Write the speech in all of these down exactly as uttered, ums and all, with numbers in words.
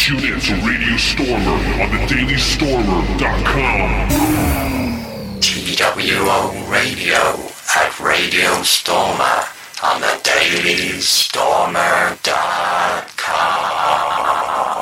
Tune in to Radio Stormer on the daily stormer dot com. T W O Radio at Radio Stormer on the daily stormer dot com.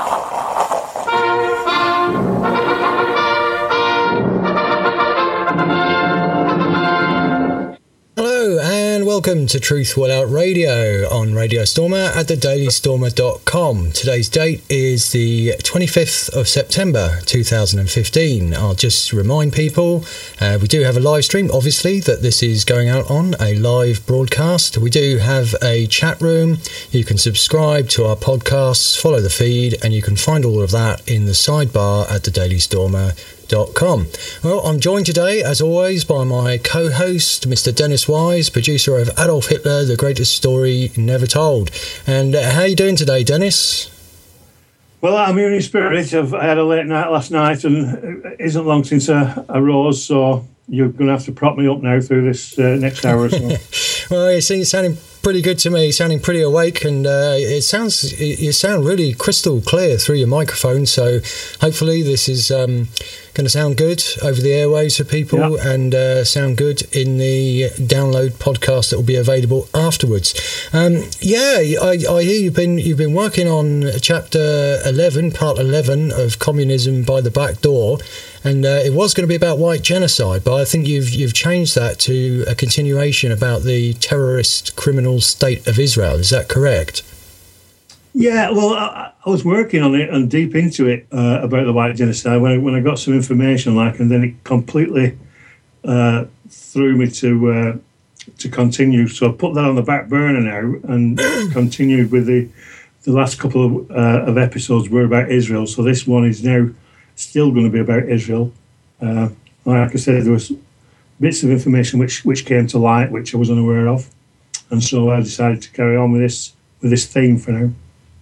Hello and welcome to Truth Will Out Radio on Radio Stormer at the daily stormer dot com. Today's date is the twenty-fifth of September two thousand fifteen. I'll just remind people uh, we do have a live stream, obviously, that this is going out on, a live broadcast. We do have a chat room. You can subscribe to our podcasts, follow the feed, and you can find all of that in the sidebar at the daily stormer dot com. Well, I'm joined today, as always, by my co-host, Mister Dennis Wise, producer of Adolf Hitler, The Greatest Story Never Told. And uh, how are you doing today, Dennis? Well, I'm here in spirit. I've, I had a late night last night, and it isn't long since I, I rose, so you're going to have to prop me up now through this uh, next hour or so. Well, you see, you're sounding pretty good to me, sounding pretty awake, and uh, it sounds you sound really crystal clear through your microphone, so hopefully this is um, going to sound good over the airwaves for people, yeah. and uh, sound good in the download podcast that will be available afterwards. Um, yeah, I, I hear you've been you've been working on chapter eleven, part eleven of Communism by the Back Door, and uh, it was going to be about white genocide, but I think you've you've changed that to a continuation about the terrorist criminal state of Israel. Is that correct? Yeah, well, I, I was working on it and deep into it uh, about the white genocide when I, when I got some information, like, and then it completely uh, threw me to uh, to continue. So I put that on the back burner now and continued with the the last couple of, uh, of episodes were about Israel. So this one is now still going to be about Israel. Uh, like I said, there was bits of information which which came to light which I was unaware of, and so I decided to carry on with this with this theme for now.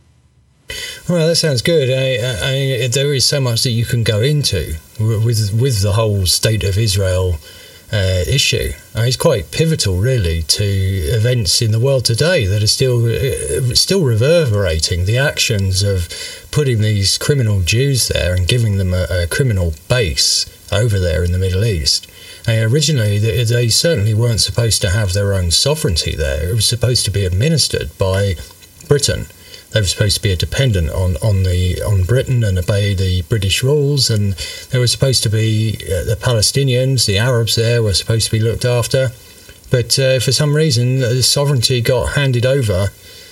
Well, that sounds good. I, I, there is so much that you can go into with with the whole state of Israel uh, issue. I mean, it's quite pivotal, really, to events in the world today that are still uh, still reverberating. The actions of putting these criminal Jews there and giving them a, a criminal base over there in the Middle East. And originally, they, they certainly weren't supposed to have their own sovereignty there. It was supposed to be administered by Britain. They were supposed to be a dependent on, on the on Britain and obey the British rules, and they were supposed to be uh, the Palestinians, the Arabs there were supposed to be looked after. But uh, for some reason, the sovereignty got handed over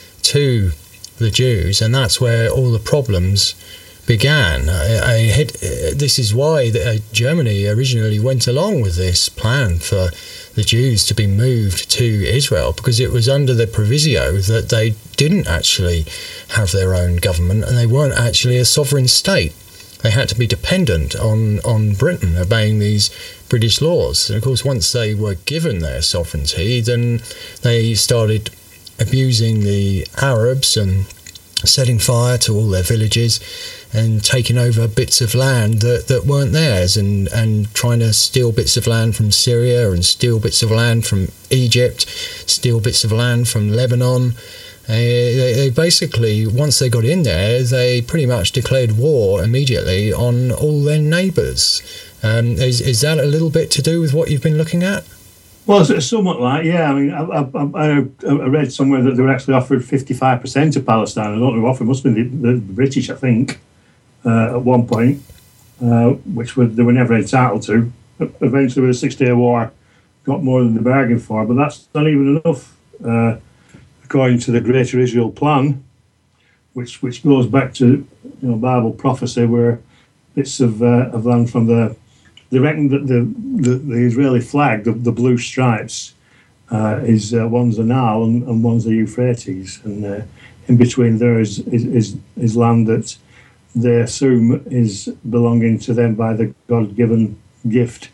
to the Jews, and that's where all the problems began. I, I had, uh, this is why the, uh, Germany originally went along with this plan for the Jews to be moved to Israel, because it was under the proviso that they didn't actually have their own government and they weren't actually a sovereign state. They had to be dependent on, on Britain obeying these British laws. And of course, once they were given their sovereignty, then they started abusing the Arabs and setting fire to all their villages and taking over bits of land that, that weren't theirs, and, and trying to steal bits of land from Syria and steal bits of land from Egypt, steal bits of land from Lebanon. Uh, they, they basically, once they got in there, they pretty much declared war immediately on all their neighbours. Um, is, is that a little bit to do with what you've been looking at? Well, it's somewhat like, yeah. I mean, I, I, I read somewhere that they were actually offered fifty-five percent of Palestine. I don't know who offered, must have been the, the British, I think, uh, at one point, uh, which were, they were never entitled to. Eventually, with the Six-Day War, got more than they bargained for, but that's not even enough, uh, according to the Greater Israel Plan, which which goes back to, you know, Bible prophecy, where bits of uh, of land from the They reckon that the, the, the Israeli flag, the, the blue stripes, uh, is uh, one's the Nile and, and one's the Euphrates, and uh, in between there is, is is is land that they assume is belonging to them by the God-given gift,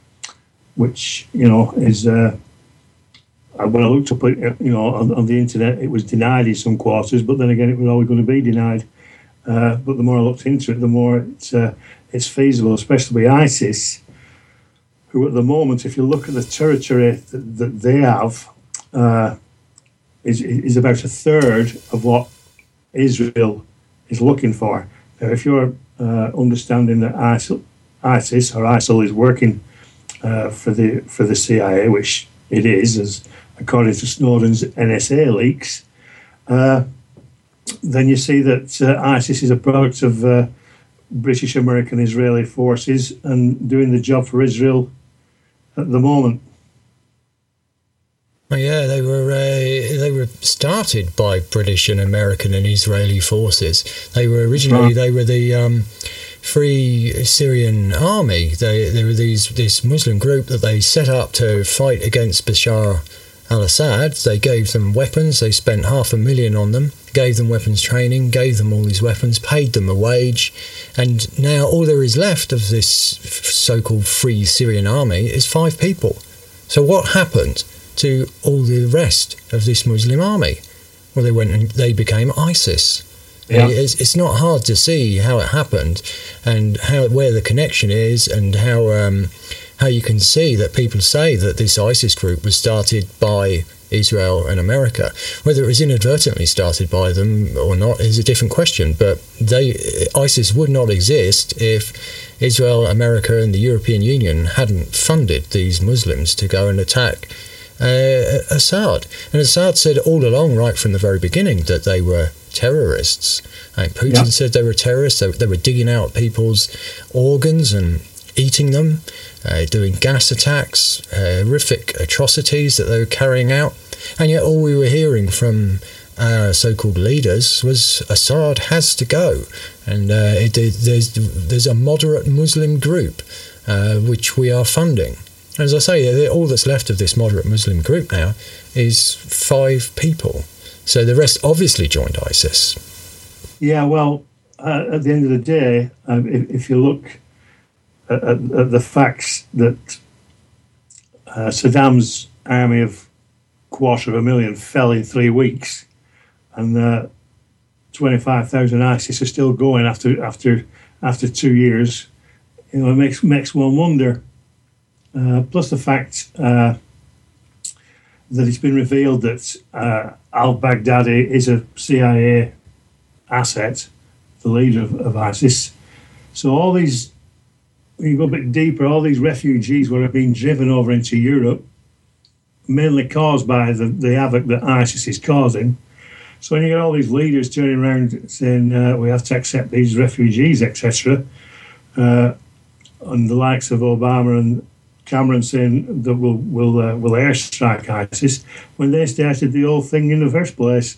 which, you know, is uh, when I looked up, you know, on, on the internet, it was denied in some quarters, but then again, it was always going to be denied. Uh, but the more I looked into it, the more it's uh, it's feasible, especially with ISIS, who at the moment, if you look at the territory that, that they have, uh, is is about a third of what Israel is looking for. Now, if you're uh, understanding that ISIL, ISIS or ISIL is working uh, for the for the C I A, which it is, as according to Snowden's N S A leaks, uh, then you see that uh, ISIS is a product of uh, British, American, Israeli forces and doing the job for Israel at the moment. Well, yeah, they were uh, they were started by British and American and Israeli forces. They were originally right. they were the um, Free Syrian Army. They they were these this Muslim group that they set up to fight against Bashar al-Assad. They gave them weapons. They spent half a million on them. Gave them weapons training. Gave them all these weapons. Paid them a wage. And now all there is left of this so-called Free Syrian Army is five people. So what happened to all the rest of this Muslim army? Well, they went and they became ISIS. Yeah. It's, it's not hard to see how it happened and how where the connection is, and how um, how you can see that people say that this ISIS group was started by Israel and America. Whether it was inadvertently started by them or not is a different question, but they ISIS would not exist if Israel, America and the European Union hadn't funded these Muslims to go and attack Uh, Assad. And Assad said all along, right from the very beginning, that they were terrorists. And Putin yeah. said they were terrorists. They, they were digging out people's organs and eating them, uh, doing gas attacks, uh, horrific atrocities that they were carrying out. And yet all we were hearing from our so-called leaders was Assad has to go. And uh, it, there's, there's a moderate Muslim group uh, which we are funding. As I say, all that's left of this moderate Muslim group now is five people. So the rest obviously joined ISIS. Yeah, well, uh, at the end of the day, um, if, if you look at, at, at the facts that uh, Saddam's army of quarter of a million fell in three weeks, and uh, twenty-five thousand ISIS are still going after after after two years, you know, it makes makes one wonder. Uh, plus the fact uh, that it's been revealed that uh, al-Baghdadi is a C I A asset, the leader of, of ISIS. So all these, when you go a bit deeper, all these refugees were being driven over into Europe, mainly caused by the, the havoc that ISIS is causing. So when you get all these leaders turning around saying uh, we have to accept these refugees, et cetera, uh, and the likes of Obama and Cameron saying that we'll we'll uh, we'll airstrike ISIS when they started the whole thing in the first place.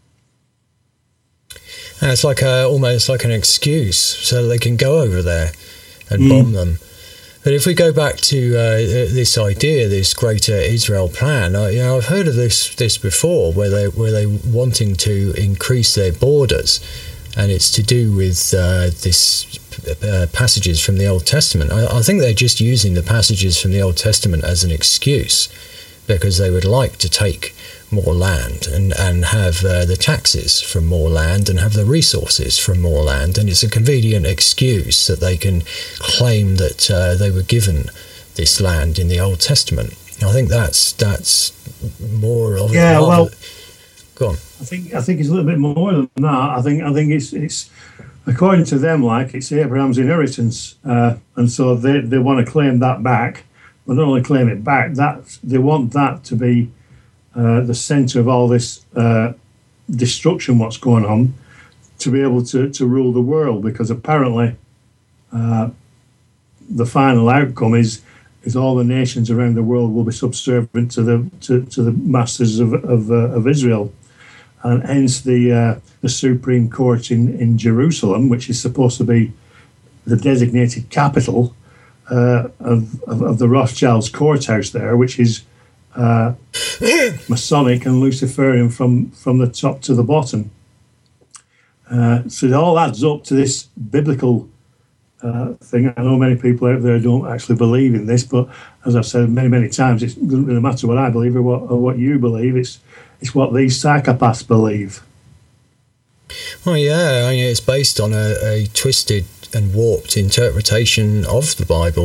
And it's like a, almost like an excuse so they can go over there and mm. bomb them. But if we go back to uh, this idea, this Greater Israel plan, I, you know, I've heard of this this before, where they where they wanting to increase their borders, and it's to do with uh, this. Uh, passages from the Old Testament. I, I think they're just using the passages from the Old Testament as an excuse because they would like to take more land and, and have uh, the taxes from more land and have the resources from more land, and it's a convenient excuse that they can claim that uh, they were given this land in the Old Testament. I think that's that's more of yeah. Well, of, go on. I think I think it's a little bit more than that. I think I think it's it's. According to them, like, it's Abraham's inheritance, uh, and so they, they want to claim that back. But not only claim it back, that they want that to be uh, the centre of all this uh, destruction, what's going on, to be able to, to rule the world. Because apparently, uh, the final outcome is is all the nations around the world will be subservient to the to, to the masters of of, uh, of Israel. And hence the uh, the Supreme Court in, in Jerusalem, which is supposed to be the designated capital uh, of, of of the Rothschilds' courthouse there, which is uh, Masonic and Luciferian from, from the top to the bottom. Uh, so it all adds up to this biblical uh, thing. I know many people out there don't actually believe in this, but as I've said many, many times, it doesn't really matter what I believe or what, or what you believe. It's It's what these psychopaths believe. Well, yeah, I mean, it's based on a, a twisted and warped interpretation of the Bible,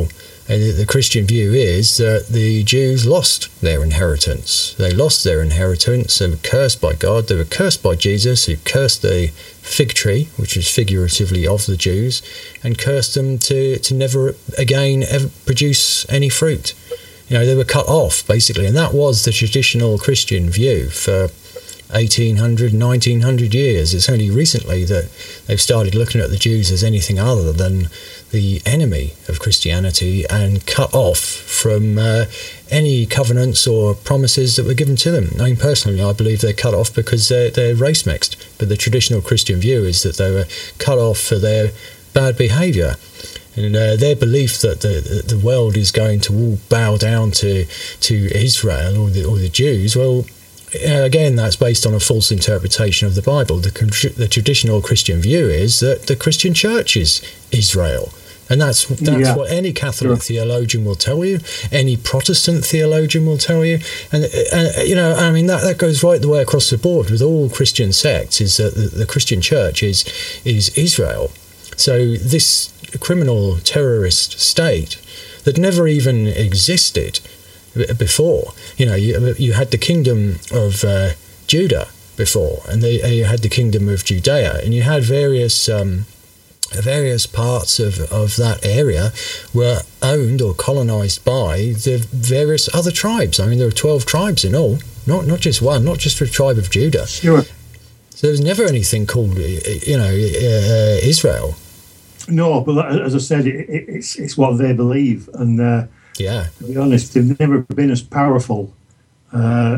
And the, the Christian view is that the Jews lost their inheritance. They lost their inheritance. They were cursed by God. They were cursed by Jesus, who cursed the fig tree, which is figuratively of the Jews, and cursed them to, to never again ever produce any fruit. You know, they were cut off, basically. And that was the traditional Christian view for eighteen hundred, nineteen hundred years. It's only recently that they've started looking at the Jews as anything other than the enemy of Christianity and cut off from uh, any covenants or promises that were given to them. I mean, personally, I believe they're cut off because they're, they're race mixed. But the traditional Christian view is that they were cut off for their bad behaviour. And uh, their belief that the the world is going to all bow down to to Israel or the or the Jews, well, Uh, again, that's based on a false interpretation of the Bible. The, the traditional Christian view is that the Christian church is Israel. And that's that's yeah. what any Catholic sure. theologian will tell you, any Protestant theologian will tell you. And, and you know, I mean, that, that goes right the way across the board with all Christian sects, is that the, the Christian church is is Israel. So this criminal terrorist state that never even existed before, you know, you, you had the kingdom of uh, Judah before, and they, you had the kingdom of Judea, and you had various um, various parts of, of that area were owned or colonized by the various other tribes. I mean, there were twelve tribes in all, not not just one, not just the tribe of Judah. Sure. So there was never anything called, you know, uh, Israel. No, but as I said, it, it's it's what they believe, and uh, yeah, to be honest, they've never been as powerful uh,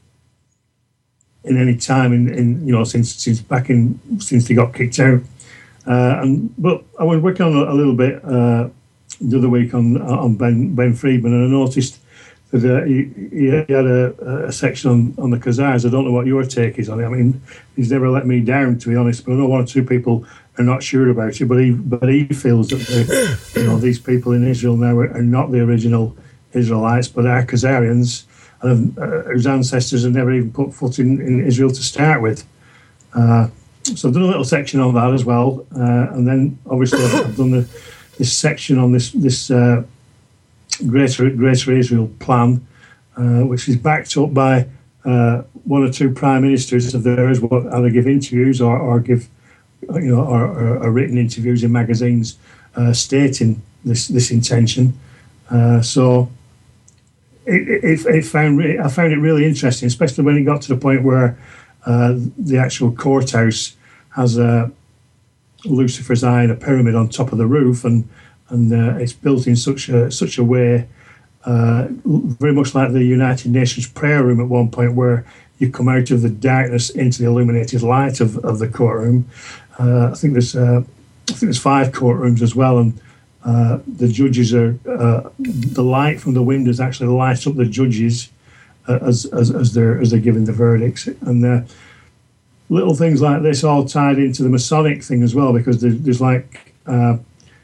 in any time in, in you know since since back in since they got kicked out. Uh, and but I was working on a, a little bit uh, the other week on on Ben Ben Friedman, and I noticed that uh, he, he had a, a section on, on the Khazars. I don't know what your take is on it. I mean, he's never let me down, to be honest. But I know one or two people are not sure about it. But he but he feels that the, you know these people in Israel now are, are not the original Israelites, but are Khazarians, and uh, whose ancestors have never even put foot in, in Israel to start with. Uh, so I've done a little section on that as well, uh, and then obviously I've done the, this section on this this. Uh, Greater, Greater Israel plan, uh, which is backed up by uh, one or two prime ministers of theirs, what either give interviews or, or give, you know, or, or, or written interviews in magazines uh, stating this this intention. Uh, so it, it, it found I found it really interesting, especially when it got to the point where uh, the actual courthouse has a Lucifer's eye and a pyramid on top of the roof, and. And uh, it's built in such a such a way, uh, very much like the United Nations prayer room at one point, where you come out of the darkness into the illuminated light of, of the courtroom. Uh, I think there's uh, I think there's five courtrooms as well, and uh, the judges are uh, the light from the windows actually lights up the judges uh, as, as as they're as they're giving the verdicts, and uh, little things like this all tied into the Masonic thing as well, because there's, there's like. Uh,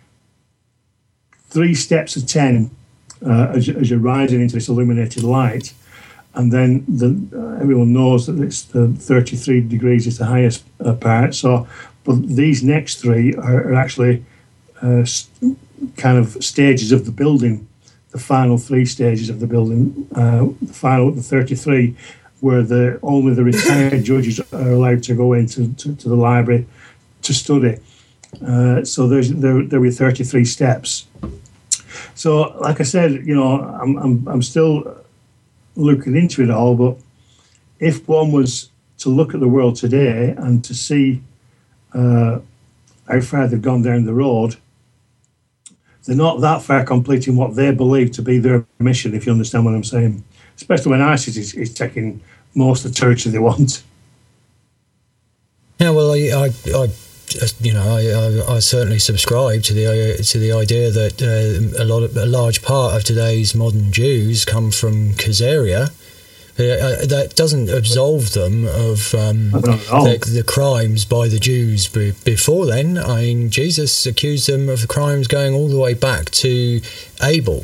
Three steps of ten uh, as, as you're riding into this illuminated light, and then the, uh, everyone knows that it's the thirty-three degrees is the highest uh, part. So, but these next three are, are actually uh, st- kind of stages of the building. The final three stages of the building, uh, the final the thirty-three, where the only the retired judges are allowed to go into to, to the library to study. Uh, so there's there there were thirty-three steps. So, like I said, you know, I'm I'm I'm still looking into it all. But if one was to look at the world today and to see uh, how far they've gone down the road, they're not that far completing what they believe to be their mission. If you understand what I'm saying, especially when ISIS is, is taking most of the territory they want. Yeah, well, I. I, I... You know, I, I, I certainly subscribe to the uh, to the idea that uh, a lot of, a large part of today's modern Jews come from Khazaria. Uh, that doesn't absolve them of um, the, the crimes by the Jews be, before then. I mean, Jesus accused them of the crimes going all the way back to Abel.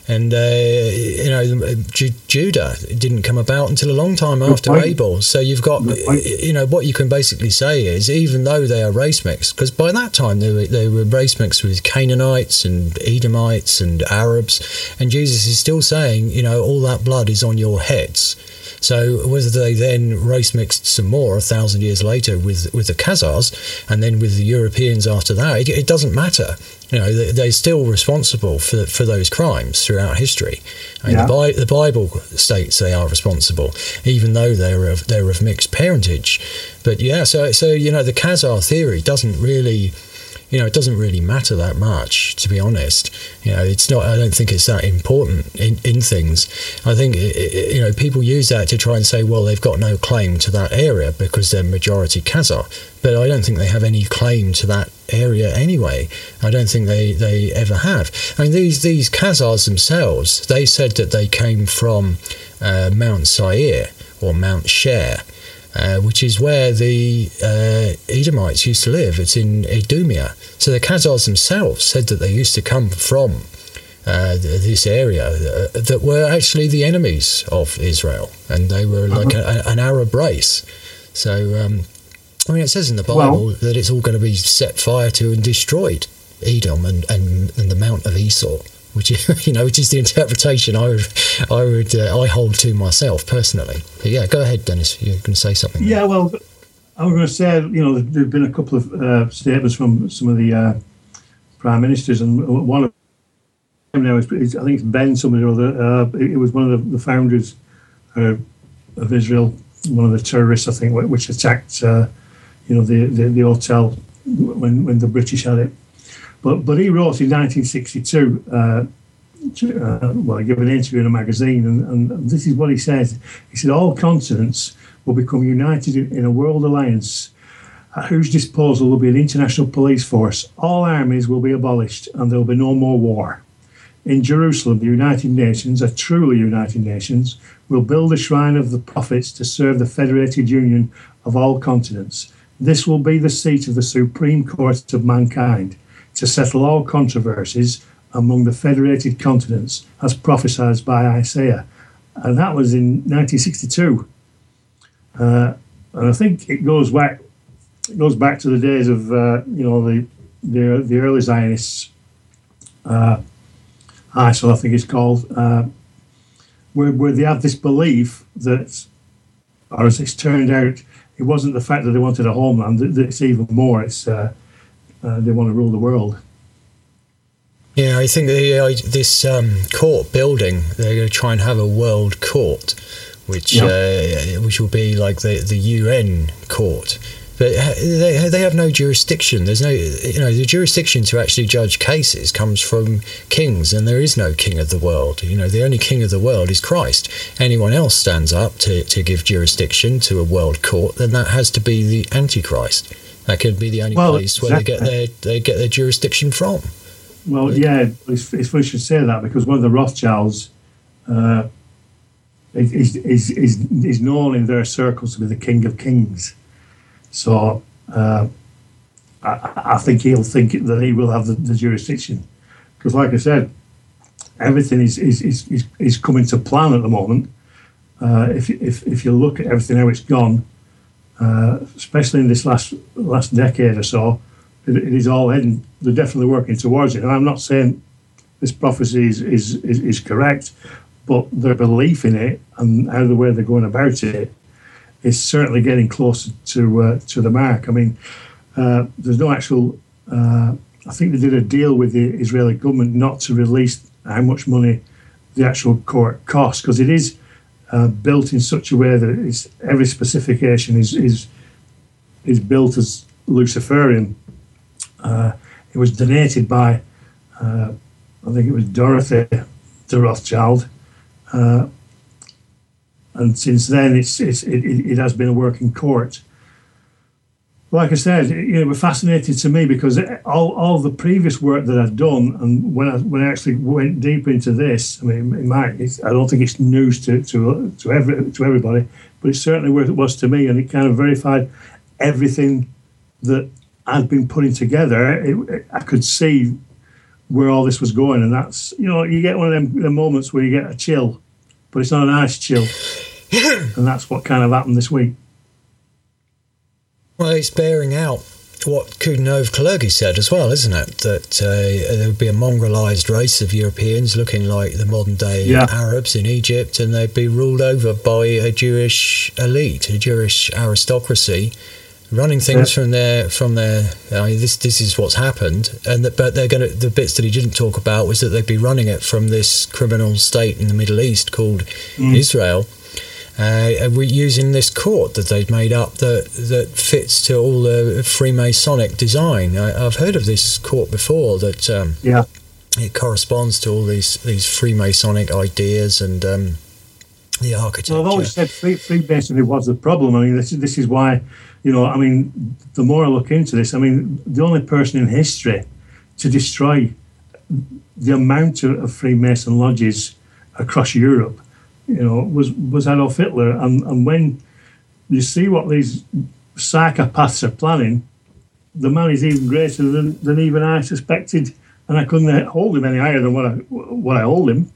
And, uh, you know, Ju- Judah didn't come about until a long time after point. Abel. So you've got, you know, what you can basically say is, even though they are race mixed, because by that time they were, they were race mixed with Canaanites and Edomites and Arabs, and Jesus is still saying, you know, all that blood is on your heads. So whether they then race mixed some more a thousand years later with with the Khazars and then with the Europeans after that, it, it doesn't matter. You know, they, they're still responsible for for those crimes throughout history. I mean, Yeah. the, Bi- the Bible states they are responsible, even though they're of, they're of mixed parentage. But yeah, so so you know, the Khazar theory doesn't really. You know, it doesn't really matter that much, to be honest. You know, it's not. I don't think it's that important in, in things. I think it, it, you know, people use that to try and say, well, they've got no claim to that area because they're majority Khazar. But I don't think they have any claim to that area anyway. I don't think they, they ever have. I mean, these these Khazars themselves, they said that they came from uh, Mount Seir or Mount Sher. Uh, which is where the uh, Edomites used to live. It's in Idumea. So the Khazars themselves said that they used to come from uh, th- this area uh, that were actually the enemies of Israel, and they were like Uh-huh. a, an Arab race. So, um, I mean, it says in the Bible Well- that it's all going to be set fire to and destroyed, Edom and, and, and the Mount of Esau. Which is, you know, which is the interpretation I would, I would, uh, I hold to myself personally. But yeah, go ahead, Dennis. You're going to say something. Yeah, well, I was going to say, you know, there've been a couple of uh, statements from some of the uh, prime ministers, and one of them now is, is I think it's Ben somebody or other. Uh, it was one of the, the founders uh, of Israel, one of the terrorists, I think, which attacked, uh, you know, the, the the hotel when when the British had it. But but he wrote in nineteen sixty-two, uh, uh, well, he gave an interview in a magazine, and, and this is what he said. He said, all continents will become united in, in a world alliance at whose disposal will be an international police force. All armies will be abolished, and there will be no more war. In Jerusalem, the United Nations, a truly United Nations, will build a shrine of the prophets to serve the federated union of all continents. This will be the seat of the Supreme Court of mankind, to settle all controversies among the federated continents, as prophesied by Isaiah. And that was in nineteen sixty-two. Uh, and I think it goes back it goes back to the days of, uh, you know, the, the the early Zionists, uh, I S I L I think it's called, uh, where, where they have this belief that, or as it's turned out, it wasn't the fact that they wanted a homeland, that it's even more, it's uh, Uh, they want to rule the world. Yeah, I think the, uh, this um, court building, they're going to try and have a world court, which Yeah. uh, which will be like the, the U N court. But they they have no jurisdiction. There's no, you know, the jurisdiction to actually judge cases comes from kings, and there is no king of the world. You know, the only king of the world is Christ. Anyone else stands up to, to give jurisdiction to a world court, then that has to be the Antichrist. That could be the only Well, place where exactly. they get their they get their jurisdiction from. Well, yeah, it's, it's funny you should say that, because one of the Rothschilds uh, is, is, is, is known in their circles to be the King of Kings. So uh, I, I think he'll think that he will have the, the jurisdiction. Because like I said, everything is, is, is, is, is coming to plan at the moment. Uh, if, if, if you look at everything, how it's gone, uh, especially in this last last decade or so, it, it is all heading, they're definitely working towards it. And I'm not saying this prophecy is, is, is, is correct, but their belief in it and how the way they're going about it is certainly getting closer to uh, to the mark. I mean, uh, there's no actual, uh, I think they did a deal with the Israeli government not to release how much money the actual court costs, because it is uh, built in such a way that it's, every specification is, is, is built as Luciferian. Uh, it was donated by, uh, I think it was Dorothy de Rothschild, uh, and since then it's, it's it, it has been a working court. Like I said, it, you know, it was fascinating to me because all, all the previous work that I've done, and when I when I actually went deep into this, I mean, it might, it's, I don't think it's news to to to every to everybody, but it's certainly what it was to me, and it kind of verified everything that I'd been putting together. It, it, I could see where all this was going. And that's, you know, you get one of them, them moments where you get a chill, but it's not a nice chill. And that's what kind of happened this week. Well, it's bearing out what Coudenhove-Kalergi said as well, isn't it? That uh, there would be a mongrelized race of Europeans looking like the modern-day yeah. Arabs in Egypt, and they'd be ruled over by a Jewish elite, a Jewish aristocracy, running things yeah. from their from their. I mean, this this is what's happened, and that, but they're going to. The bits that he didn't talk about was that they'd be running it from this criminal state in the Middle East called mm. Israel. Uh, we're using this court that they've made up that that fits to all the Freemasonic design. I, I've heard of this court before. That um, yeah, it corresponds to all these these Freemasonic ideas and um, the architecture. Well, I've always said free, Freemasonry was the problem. I mean, this this is why, you know, I mean, the more I look into this, I mean, the only person in history to destroy the amount of Freemason lodges across Europe, you know, was, was Adolf Hitler. And, and when you see what these psychopaths are planning, the man is even greater than, than even I suspected, and I couldn't hold him any higher than what I what I hold him.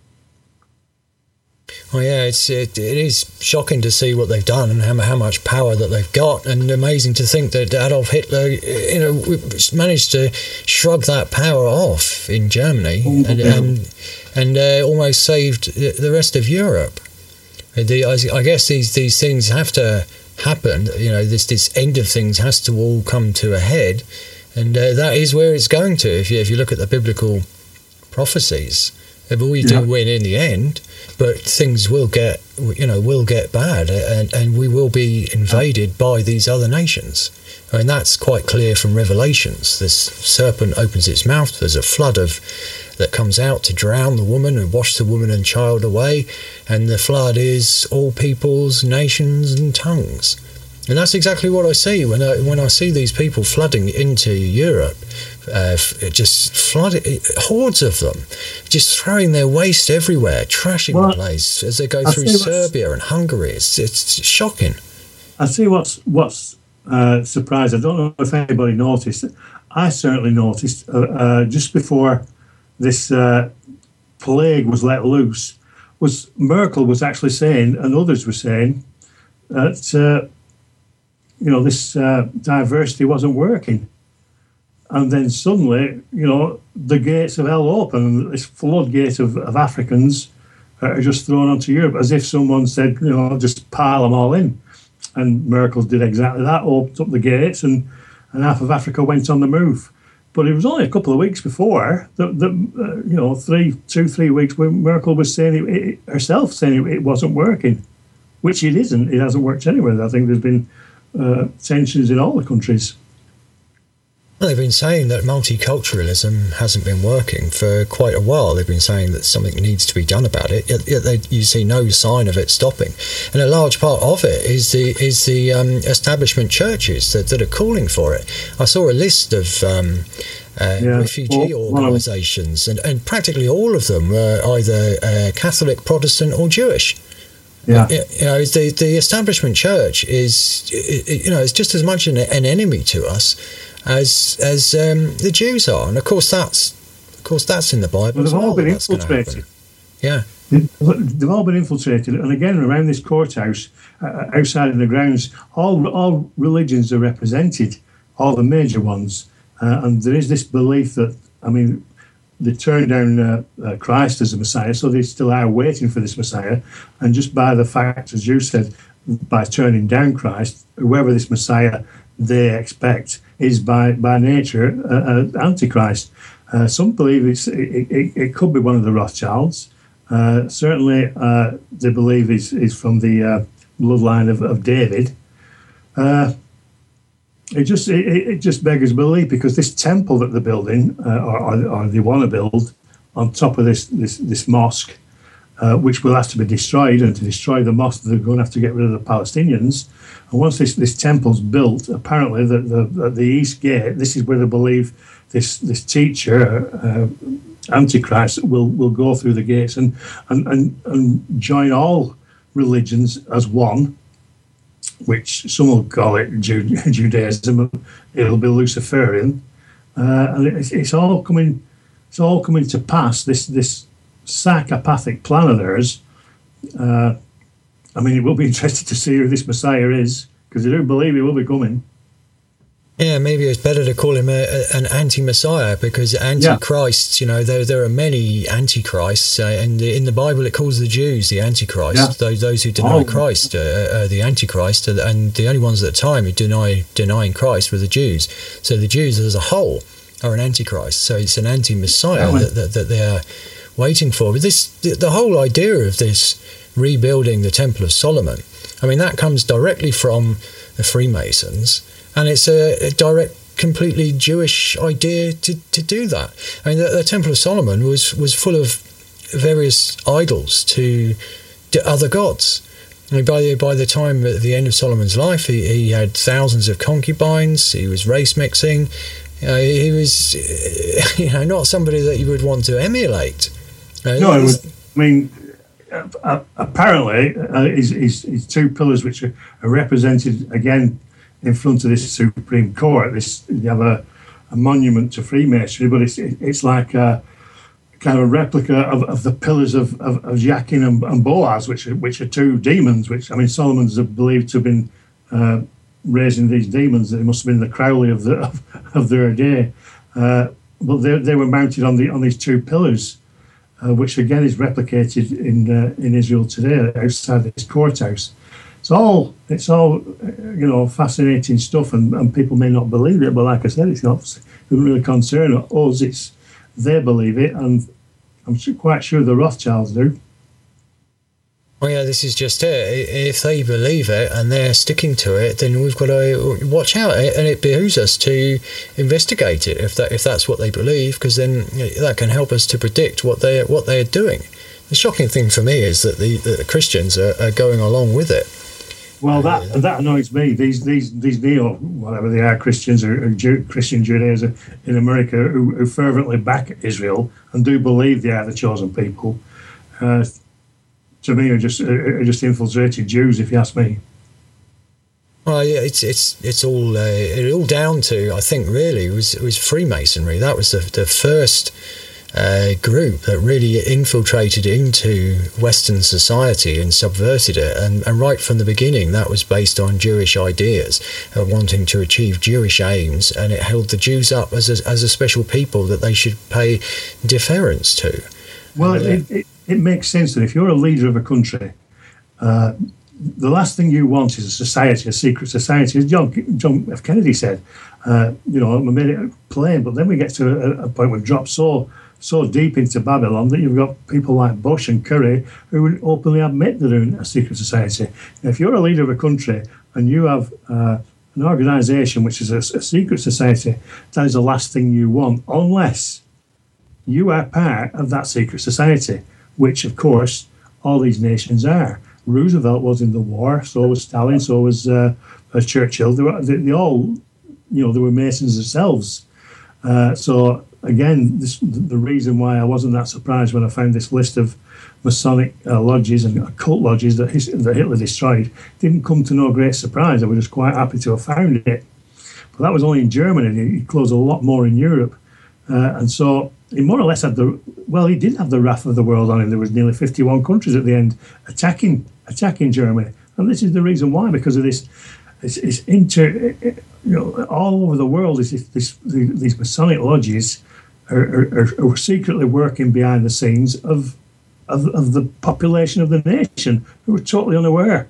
Well, yeah, it's it, it is shocking to see what they've done and how, how much power that they've got, and amazing to think that Adolf Hitler, you know, managed to shrug that power off in Germany oh, and yeah. and, and uh, almost saved the rest of Europe. The, I guess these these things have to happen. You know, this this end of things has to all come to a head, and uh, that is where it's going to. If you if you look at the biblical prophecies, we do yeah. win in the end, but things will get, you know, will get bad, and, and we will be invaded by these other nations. I mean, that's quite clear from Revelations. This serpent opens its mouth. There's a flood of that comes out to drown the woman and wash the woman and child away, and the flood is all peoples, nations, and tongues. And that's exactly what I see when I when I see these people flooding into Europe. Uh, just flooded, hordes of them, just throwing their waste everywhere, trashing well, the place as they go I through Serbia and Hungary. It's it's shocking. I see what's what's uh, surprised. I don't know if anybody noticed. I certainly noticed uh, uh, just before this uh, plague was let loose, was Merkel was actually saying, and others were saying, that uh, you know this uh, diversity wasn't working. And then suddenly, you know, the gates of hell open, this floodgate of, of Africans are just thrown onto Europe, as if someone said, you know, just pile them all in. And Merkel did exactly that, opened up the gates, and, and half of Africa went on the move. But it was only a couple of weeks before, that, that uh, you know, three, two, three weeks, where Merkel was saying it, it, herself, saying it, it wasn't working, which it isn't. It hasn't worked anywhere. I think there's been uh, tensions in all the countries. Well, they've been saying that multiculturalism hasn't been working for quite a while. They've been saying that something needs to be done about it, yet, yet they, you see no sign of it stopping. And a large part of it is the is the um, establishment churches that, that are calling for it. I saw a list of um, uh, yeah. refugee well, organisations, and, and practically all of them were either uh, Catholic, Protestant or Jewish. Yeah, you know, the the establishment church is, you know, it's just as much an, an enemy to us as as um, the Jews are, and of course that's of course that's in the Bible. Well, they've well, all been infiltrated. Yeah, they've all been infiltrated, and again around this courthouse, uh, outside in the grounds, all all religions are represented, all the major ones, uh, and there is this belief that, I mean, they turned down uh, uh, Christ as a Messiah, so they still are waiting for this Messiah, and just by the fact, as you said, by turning down Christ, whoever this Messiah they expect is by by nature uh, uh, Antichrist. Uh, some believe it's, it, it, it could be one of the Rothschilds. Uh, certainly, uh, they believe is is from the uh, bloodline of, of David. Uh, it just it, it just beggars belief, because this temple that they're building, uh, or, or, or they want to build on top of this this this mosque, uh, which will have to be destroyed, and to destroy the mosque, they're going to have to get rid of the Palestinians. And once this, this temple's built, apparently the, the the east gate, this is where they believe this this teacher, uh, Antichrist, will, will go through the gates and, and, and, and join all religions as one, which some will call it Judaism. It'll be Luciferian. Uh, and it's, it's all coming it's all coming to pass. This this psychopathic plan of theirs. Uh, I mean, it will be interesting to see who this Messiah is, because I do believe he will be coming. Yeah, maybe it's better to call him a, a, an anti-Messiah, because antichrists, yeah. you know, there there are many antichrists, uh, and in the Bible it calls the Jews the antichrist. Yeah. Those those who deny oh. Christ are, are the antichrist, and the only ones at the time who deny denying Christ were the Jews. So the Jews as a whole are an antichrist. So it's an anti-Messiah oh. that, that that they are waiting for. But this the, the whole idea of this rebuilding the Temple of Solomon, I mean, that comes directly from the Freemasons. And it's a, a direct, completely Jewish idea to, to do that. I mean, the, the Temple of Solomon was, was full of various idols to, to other gods. I mean, by the, by the time at the end of Solomon's life, he, he had thousands of concubines. He was race mixing. Uh, he was, you know, not somebody that you would want to emulate. Uh, no, it was, I mean, uh, apparently, uh, his, his, his two pillars, which are, are represented again in front of this Supreme Court, this you have a, a monument to Freemasonry, but it's it's like a kind of a replica of, of the pillars of, of, of Jachin and, and Boaz, which are, which are two demons. Which I mean, Solomon's believed to have been uh, raising these demons. They must have been the Crowley of the of, of their day, uh, but they they were mounted on the on these two pillars, uh, which again is replicated in uh, in Israel today outside this courthouse. It's all, it's all, you know, fascinating stuff, and, and people may not believe it, but like I said, it's not, it doesn't really concern us. It's they believe it, and I'm quite sure the Rothschilds do. Well, yeah, this is just it. If they believe it and they're sticking to it, then we've got to watch out, and it behooves us to investigate it if that if that's what they believe, because then that can help us to predict what they what they are doing. The shocking thing for me is that the, the Christians are, are going along with it. Well, that uh, that annoys me. These these these neo whatever they are Christians or, or Jew, Christian Judaism in America who, who fervently back Israel and do believe they are the chosen people. Uh, to me, are just are just infiltrated Jews, if you ask me. Well, yeah, it's it's it's all uh, it all down to, I think, really it was it was Freemasonry. That was the the first Uh, group that really infiltrated into Western society and subverted it, and, and right from the beginning that was based on Jewish ideas, uh, wanting to achieve Jewish aims, and it held the Jews up as a, as a special people that they should pay deference to. Well, uh, it, it, it makes sense that if you're a leader of a country, uh, the last thing you want is a society, a secret society, as John, John F. Kennedy said. Uh, you know, I made it plain, but then we get to a, a point where we've dropped so so deep into Babylon that you've got people like Bush and Kerry who would openly admit they're in a secret society. Now, if you're a leader of a country and you have uh, an organisation which is a, a secret society, that is the last thing you want, unless you are part of that secret society, which, of course, all these nations are. Roosevelt was in the war, so was Stalin, so was uh, Churchill. They, were, they, they all, you know, they were Masons themselves. Uh, so... Again, this, the reason why I wasn't that surprised when I found this list of Masonic uh, lodges and occult lodges that, his, that Hitler destroyed didn't come to no great surprise. I was just quite happy to have found it. But that was only in Germany. He closed a lot more in Europe. Uh, and so he more or less had the, well, he did have the wrath of the world on him. There was nearly fifty-one countries at the end attacking attacking Germany. And this is the reason why, because of this, it's, it's inter, you know, all over the world, is this, this, these Masonic lodges Are, are, are secretly working behind the scenes of, of of the population of the nation who are totally unaware.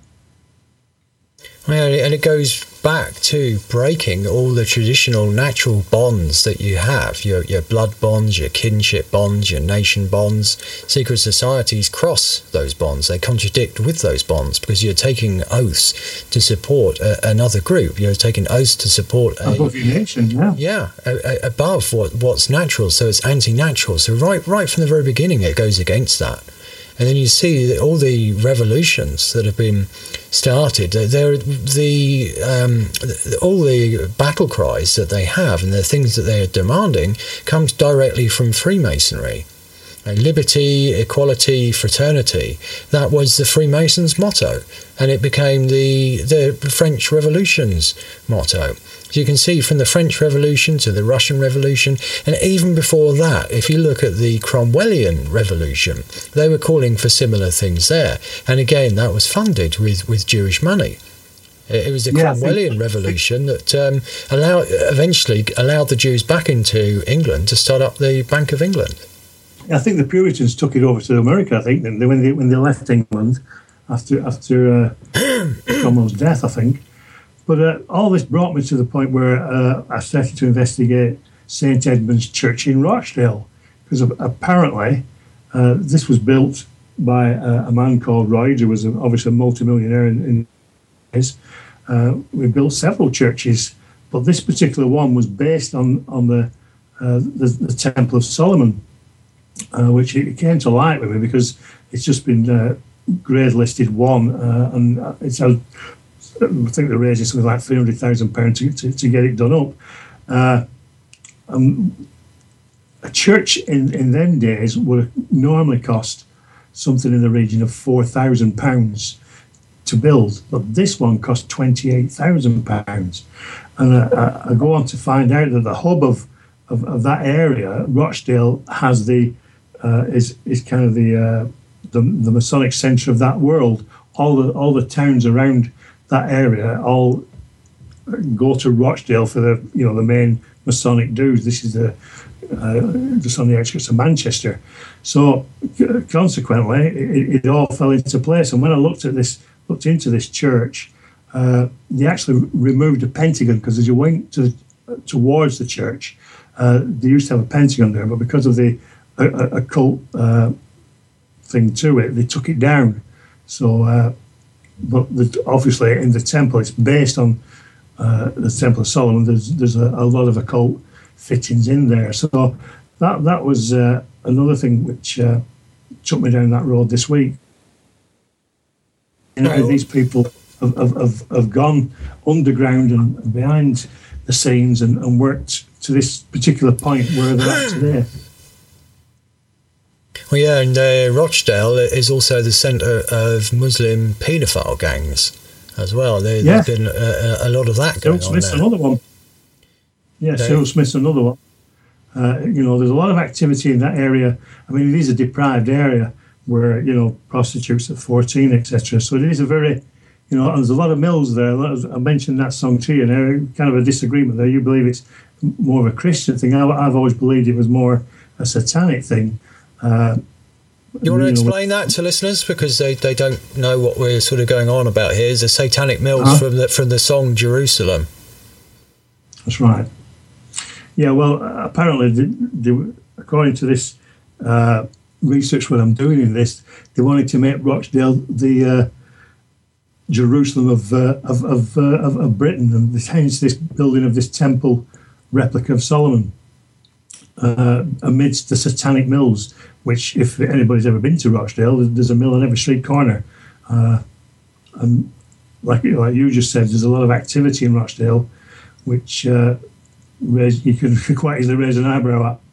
Yeah, and it goes back to breaking all the traditional natural bonds that you have, your your blood bonds, your kinship bonds, your nation bonds. Secret societies cross those bonds. They contradict with those bonds because you're taking oaths to support a, another group. You're taking oaths to support a, above your nation, yeah, yeah, a, a, above what what's natural. So it's anti-natural. So right right from the very beginning, it goes against that. And then you see all the revolutions that have been started. They're the um, all the battle cries that they have and the things that they are demanding comes directly from Freemasonry. Liberty, equality, fraternity. That was the Freemasons' motto, and it became the the French Revolution's motto. So you can see from the French Revolution to the Russian Revolution, and even before that, if you look at the Cromwellian Revolution, they were calling for similar things there. And again, that was funded with, with Jewish money. It was the yeah, Cromwellian think, Revolution that um, allowed, eventually allowed the Jews back into England to start up the Bank of England. I think the Puritans took it over to America, I think, when they, when they left England after, after uh, Cromwell's death, I think. But uh, all this brought me to the point where uh, I started to investigate Saint Edmund's Church in Rochdale, because apparently uh, this was built by uh, a man called Royd, who was obviously a multimillionaire in, in his. Uh, we built several churches, but this particular one was based on on the uh, the, the Temple of Solomon, uh, which it came to light with me because it's just been uh, grade listed one, uh, and it's a I think they're raising something like three hundred thousand pounds to, to, to get it done up. Uh, um, a church in, in them days would normally cost something in the region of four thousand pounds to build, but this one cost twenty-eight thousand pounds. And uh, I go on to find out that the hub of, of, of that area, Rochdale, has the uh, is is kind of the, uh, the the Masonic centre of that world. All the all the towns around that area all go to Rochdale for the you know the main Masonic dues. This is the uh, just on the outskirts of Manchester. So consequently, it, it all fell into place. And when I looked at this, looked into this church, uh, they actually removed a pentagon, because as you went to towards the church, uh, they used to have a pentagon there, but because of the uh, occult uh, thing to it, they took it down. So. Uh, But the, obviously, in the temple, it's based on uh, the Temple of Solomon. There's there's a, a lot of occult fittings in there. So that that was uh, another thing which uh, took me down that road this week. You know, these people have, have, have, have gone underground and behind the scenes and, and worked to this particular point where they're at today. Well, yeah, and uh, Rochdale is also the centre of Muslim paedophile gangs as well. There, yeah. There's been a, a lot of that going Cyril Smith's on there. another one. Yeah, okay. Cyril Smith's another one. Uh, you know, there's a lot of activity in that area. I mean, it is a deprived area where, you know, prostitutes at fourteen, et cetera. So it is a very, you know, there's a lot of mills there. A lot of, I mentioned that song to you. Now, kind of a disagreement there. You believe it's more of a Christian thing. I, I've always believed it was more a satanic thing. Uh, you want to explain that to listeners, because they, they don't know what we're sort of going on about here? Is the satanic mills uh-huh. from the from the song Jerusalem? That's right. Yeah, well, apparently, the, the, according to this uh, research, what I'm doing in this, they wanted to make Rochdale the uh, Jerusalem of uh, of of, uh, of of Britain, and hence this building of this temple replica of Solomon. Uh, amidst the satanic mills, which, if anybody's ever been to Rochdale, there's a mill on every street corner. Uh, and like, like you just said, there's a lot of activity in Rochdale, which uh, raise, you could quite easily raise an eyebrow at.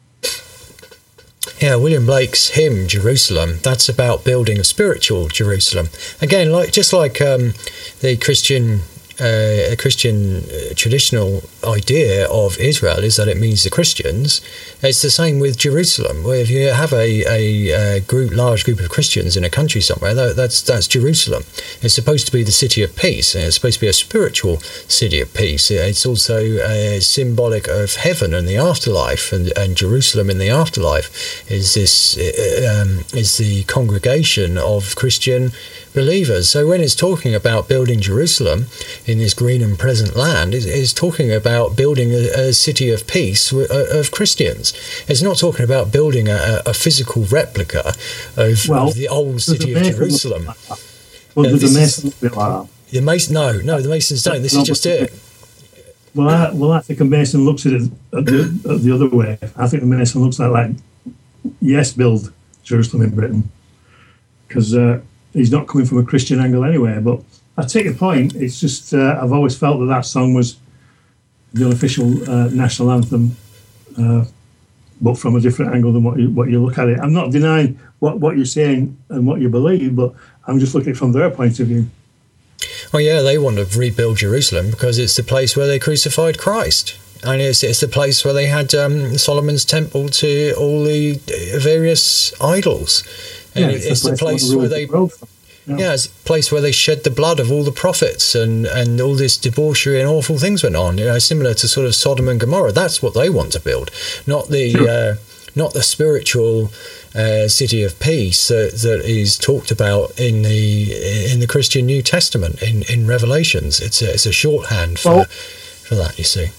Yeah, William Blake's hymn, Jerusalem, that's about building a spiritual Jerusalem. Again, like just like um, the Christian Uh, a Christian uh, traditional idea of Israel is that it means the Christians. It's the same with Jerusalem, where if you have a, a, a group, large group of Christians in a country somewhere, that, that's that's Jerusalem. It's supposed to be the city of peace, and it's supposed to be a spiritual city of peace. It's also uh, symbolic of heaven and the afterlife, and, and Jerusalem in the afterlife is this uh, um, is the congregation of Christian believers. So when it's talking about building Jerusalem in this green and present land, is is talking about building a, a city of peace of Christians. It's not talking about building a, a physical replica of, well, of the old city of Jerusalem. Like well, does the Mason look like that? The Mason, no, no, the Masons don't. This no, is just it. Well, I, well, I think a Mason looks at it at the, at the other way. I think the Mason looks like, like yes, build Jerusalem in Britain, because uh, he's not coming from a Christian angle anyway. But I take your point. It's just uh, I've always felt that that song was the unofficial uh, national anthem, uh, but from a different angle than what you, what you look at it. I'm not denying what, what you're saying and what you believe, but I'm just looking from their point of view. Well, yeah, they want to rebuild Jerusalem because it's the place where they crucified Christ. And it's, it's the place where they had um, Solomon's temple to all the various idols. And Yeah, it's, the place where they... Yeah. Yeah, it's a place where they shed the blood of all the prophets, and, and all this debauchery and awful things went on. You know, similar to sort of Sodom and Gomorrah. That's what they want to build, not the Sure. uh, not the spiritual uh, city of peace that, that is talked about in the in the Christian New Testament in, in Revelations. It's a, it's a shorthand for Well, for that. You see.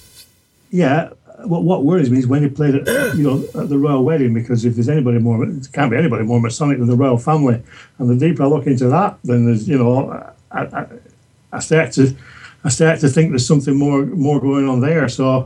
Yeah. What what worries me is when they played it, you know, at the royal wedding, because if there's anybody more, it can't be anybody more Masonic than the royal family. And the deeper I look into that, then there's, you know, I, I, I start to, I start to think there's something more more going on there. So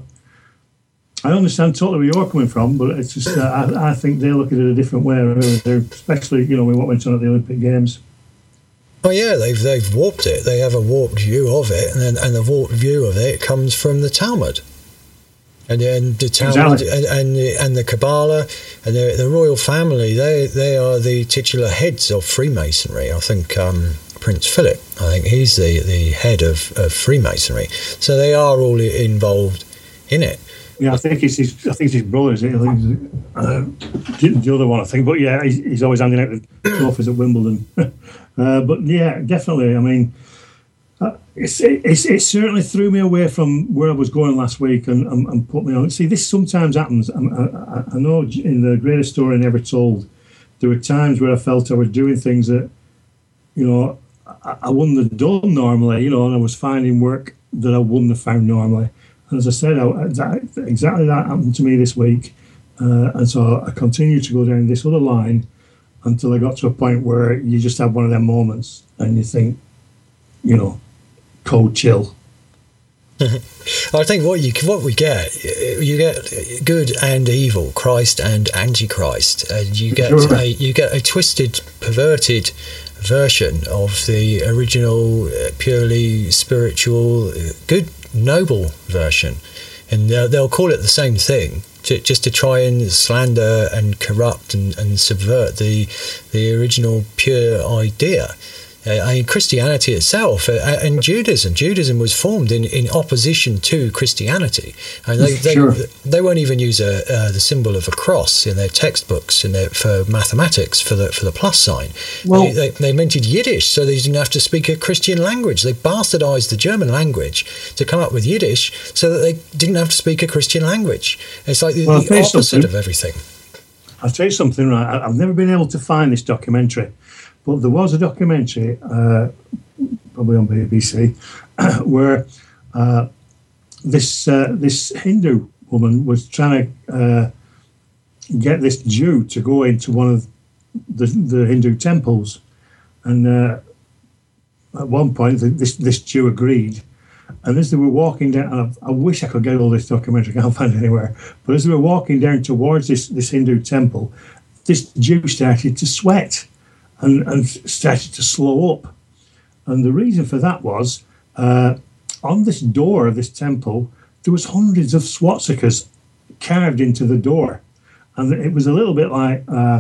I understand totally where you're coming from, but it's just uh, I, I think they look at it a different way, really. They're, especially, you know, with what went on at the Olympic Games. Oh yeah, they've they've warped it. They have a warped view of it, and then, and the warped view of it comes from the Talmud. And then the Talmud Exactly. and, and the and the Kabbalah and the, the royal family, they they are the titular heads of Freemasonry. I think um, Prince Philip, I think he's the, the head of, of Freemasonry. So they are all involved in it. Yeah, I think it's his. I think it's his brother. Is it? I think it's, uh, the other one, I think. But yeah, he's, he's always handing out the trophies at Wimbledon. uh, but yeah, definitely. I mean, uh, it's, it's it certainly threw me away from where I was going last week and, and, and put me on. See, this sometimes happens. I, I, I know in the greatest story never told, there were times where I felt I was doing things that, you know, I, I wouldn't have done normally. You know, and I was finding work that I wouldn't have found normally. And as I said, I, that, exactly that happened to me this week. Uh, and so I continued to go down this other line until I got to a point where you just have one of them moments and you think, you know, cold chill. I think what you what we get, you get good and evil, Christ and Antichrist, and you get Sure. a you get a twisted, perverted version of the original, uh, purely spiritual, uh, good, noble version, and they'll, they'll call it the same thing, to, just to try and slander and corrupt and, and subvert the the original pure idea. Uh, I mean, Christianity itself uh, and Judaism. Judaism was formed in, in opposition to Christianity. And they, they, Sure. they won't even use a, uh, the symbol of a cross in their textbooks in their, for mathematics for the for the plus sign. Well- they, they, they invented Yiddish so they didn't have to speak a Christian language. They bastardized the German language to come up with Yiddish so that they didn't have to speak a Christian language. It's like the, Well, I'll the tell you opposite something. of everything. I'll tell you something, right? I- I've never been able to find this documentary, but there was a documentary, uh, probably on B B C, where uh, this uh, this Hindu woman was trying to uh, get this Jew to go into one of the, the Hindu temples, and uh, at one point this this Jew agreed. And as they were walking down, and I, I wish I could get all this documentary, I can't find it anywhere. But as they were walking down towards this, this Hindu temple, this Jew started to sweat and, and started to slow up. And the reason for that was, uh, on this door of this temple, there was hundreds of swastikas carved into the door. And it was a little bit like uh,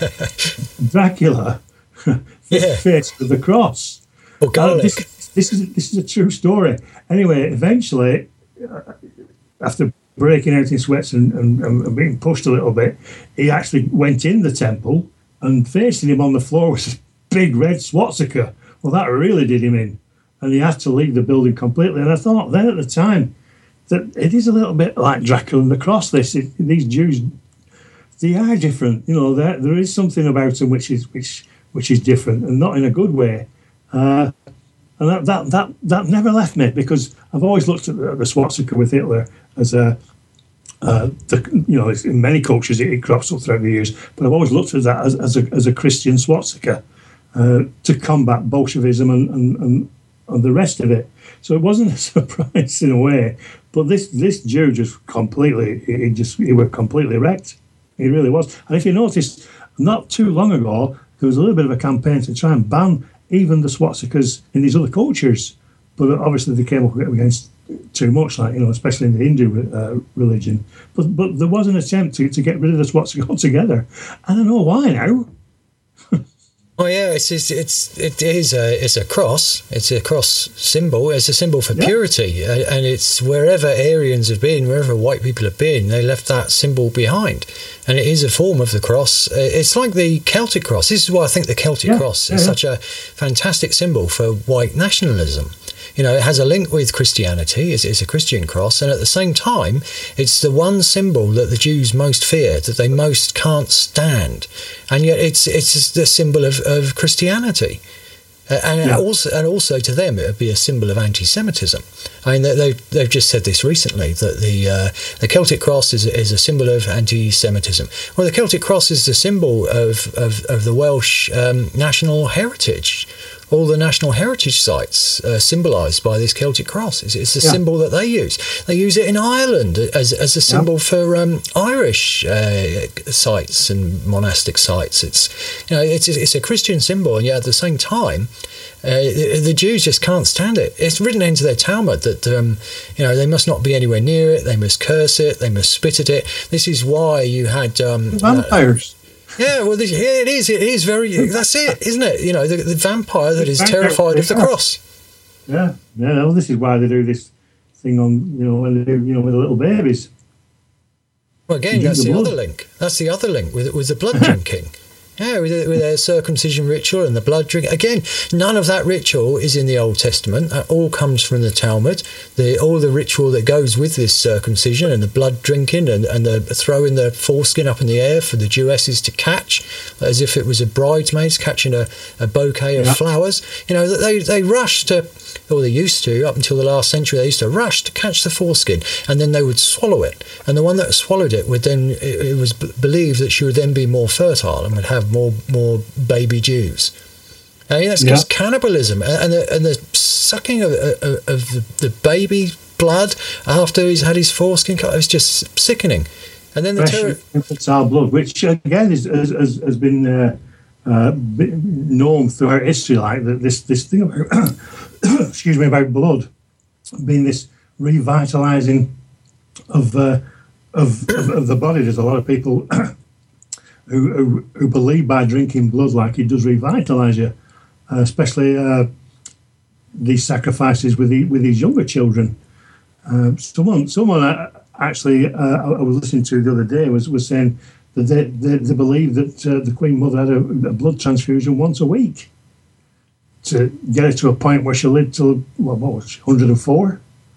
Dracula, Yeah. face with the cross. Or Uh, garlic. this, this is this is a true story. Anyway, eventually, uh, after breaking out in sweats and, and, and being pushed a little bit, he actually went in the temple, and facing him on the floor was this big red swastika. Well, that really did him in, and he had to leave the building completely. And I thought then at the time that it is a little bit like Dracula and the Cross. This it, these Jews, they are different. You know, there there is something about them which is which which is different, and not in a good way. Uh, and that, that that that never left me, because I've always looked at the, the swastika with Hitler as a, uh, the, you know, in many cultures it, it crops up throughout the years, but I've always looked at that as, as a as a Christian swastika uh, to combat Bolshevism and, and and and the rest of it. So it wasn't a surprise in a way, but this this Jew just completely, he just he was completely wrecked. He really was. And if you notice, not too long ago, there was a little bit of a campaign to try and ban even the swastikas in these other cultures, but obviously they came up against too much, like, you know, especially in the Hindu uh, religion. But but there was an attempt to, to get rid of the swastika altogether. I don't know why now. Oh yeah, it's it's, it's it is a it's a cross. It's a cross symbol. It's a symbol for yeah. purity, and it's wherever Aryans have been, wherever white people have been, they left that symbol behind, and it is a form of the cross. It's like the Celtic cross. This is why I think the Celtic yeah. cross is yeah. such a fantastic symbol for white nationalism. You know, it has a link with Christianity. It's, it's a Christian cross, and at the same time, it's the one symbol that the Jews most fear, that they most can't stand, and yet it's it's the symbol of, of Christianity, uh, and yeah. also and also to them it would be a symbol of anti-Semitism. I mean, they they've just said this recently, that the uh, the Celtic cross is is a symbol of anti-Semitism. Well, the Celtic cross is the symbol of of, of the Welsh um, national heritage. All the national heritage sites uh, symbolised by this Celtic cross. It's, it's a yeah. symbol that they use. They use it in Ireland as as a symbol yeah. for um, Irish uh, sites and monastic sites. It's you know it's it's a Christian symbol, and yet at the same time, uh, the, the Jews just can't stand it. It's written into their Talmud that um, you know they must not be anywhere near it. They must curse it. They must spit at it. This is why you had um, vampires. Uh, Yeah, well, yeah, it is. It is very. That's it, isn't it? You know, the, the vampire that is terrified of the cross. Yeah, yeah. Well, this is why they do this thing on, you know, when they do, you know, with the little babies. Well, again, that's the, the other link. That's the other link with with the blood drinking. Yeah, with, with their circumcision ritual and the blood drink. Again, none of that ritual is in the Old Testament. That all comes from the Talmud. The all the ritual that goes with this circumcision and the blood drinking and, and the throwing the foreskin up in the air for the Jewesses to catch, as if it was a bridesmaid catching a, a bouquet of yeah. flowers. You know, they they rush to, or they used to, up until the last century, they used to rush to catch the foreskin, and then they would swallow it. And the one that swallowed it would then, it, it was b- believed that she would then be more fertile and would have more more baby Jews. I mean, that's just yeah. cannibalism, and the, and the sucking of, of, of the, the baby blood after he's had his foreskin cut. It's just sickening. And then the ter- infantile blood, which again is, has, has, has been uh, uh, known throughout history, like that this this thing about excuse me about blood being this revitalising of, uh, of of of the body. There's a lot of people. Who, who, who believe by drinking blood like it does revitalise you, uh, especially uh, these sacrifices with the, with these younger children. Uh, someone someone actually uh, I was listening to the other day was, was saying that they, they, they believe that uh, the Queen Mother had a, a blood transfusion once a week to get her to a point where she lived till, well, what was she, one hundred and four?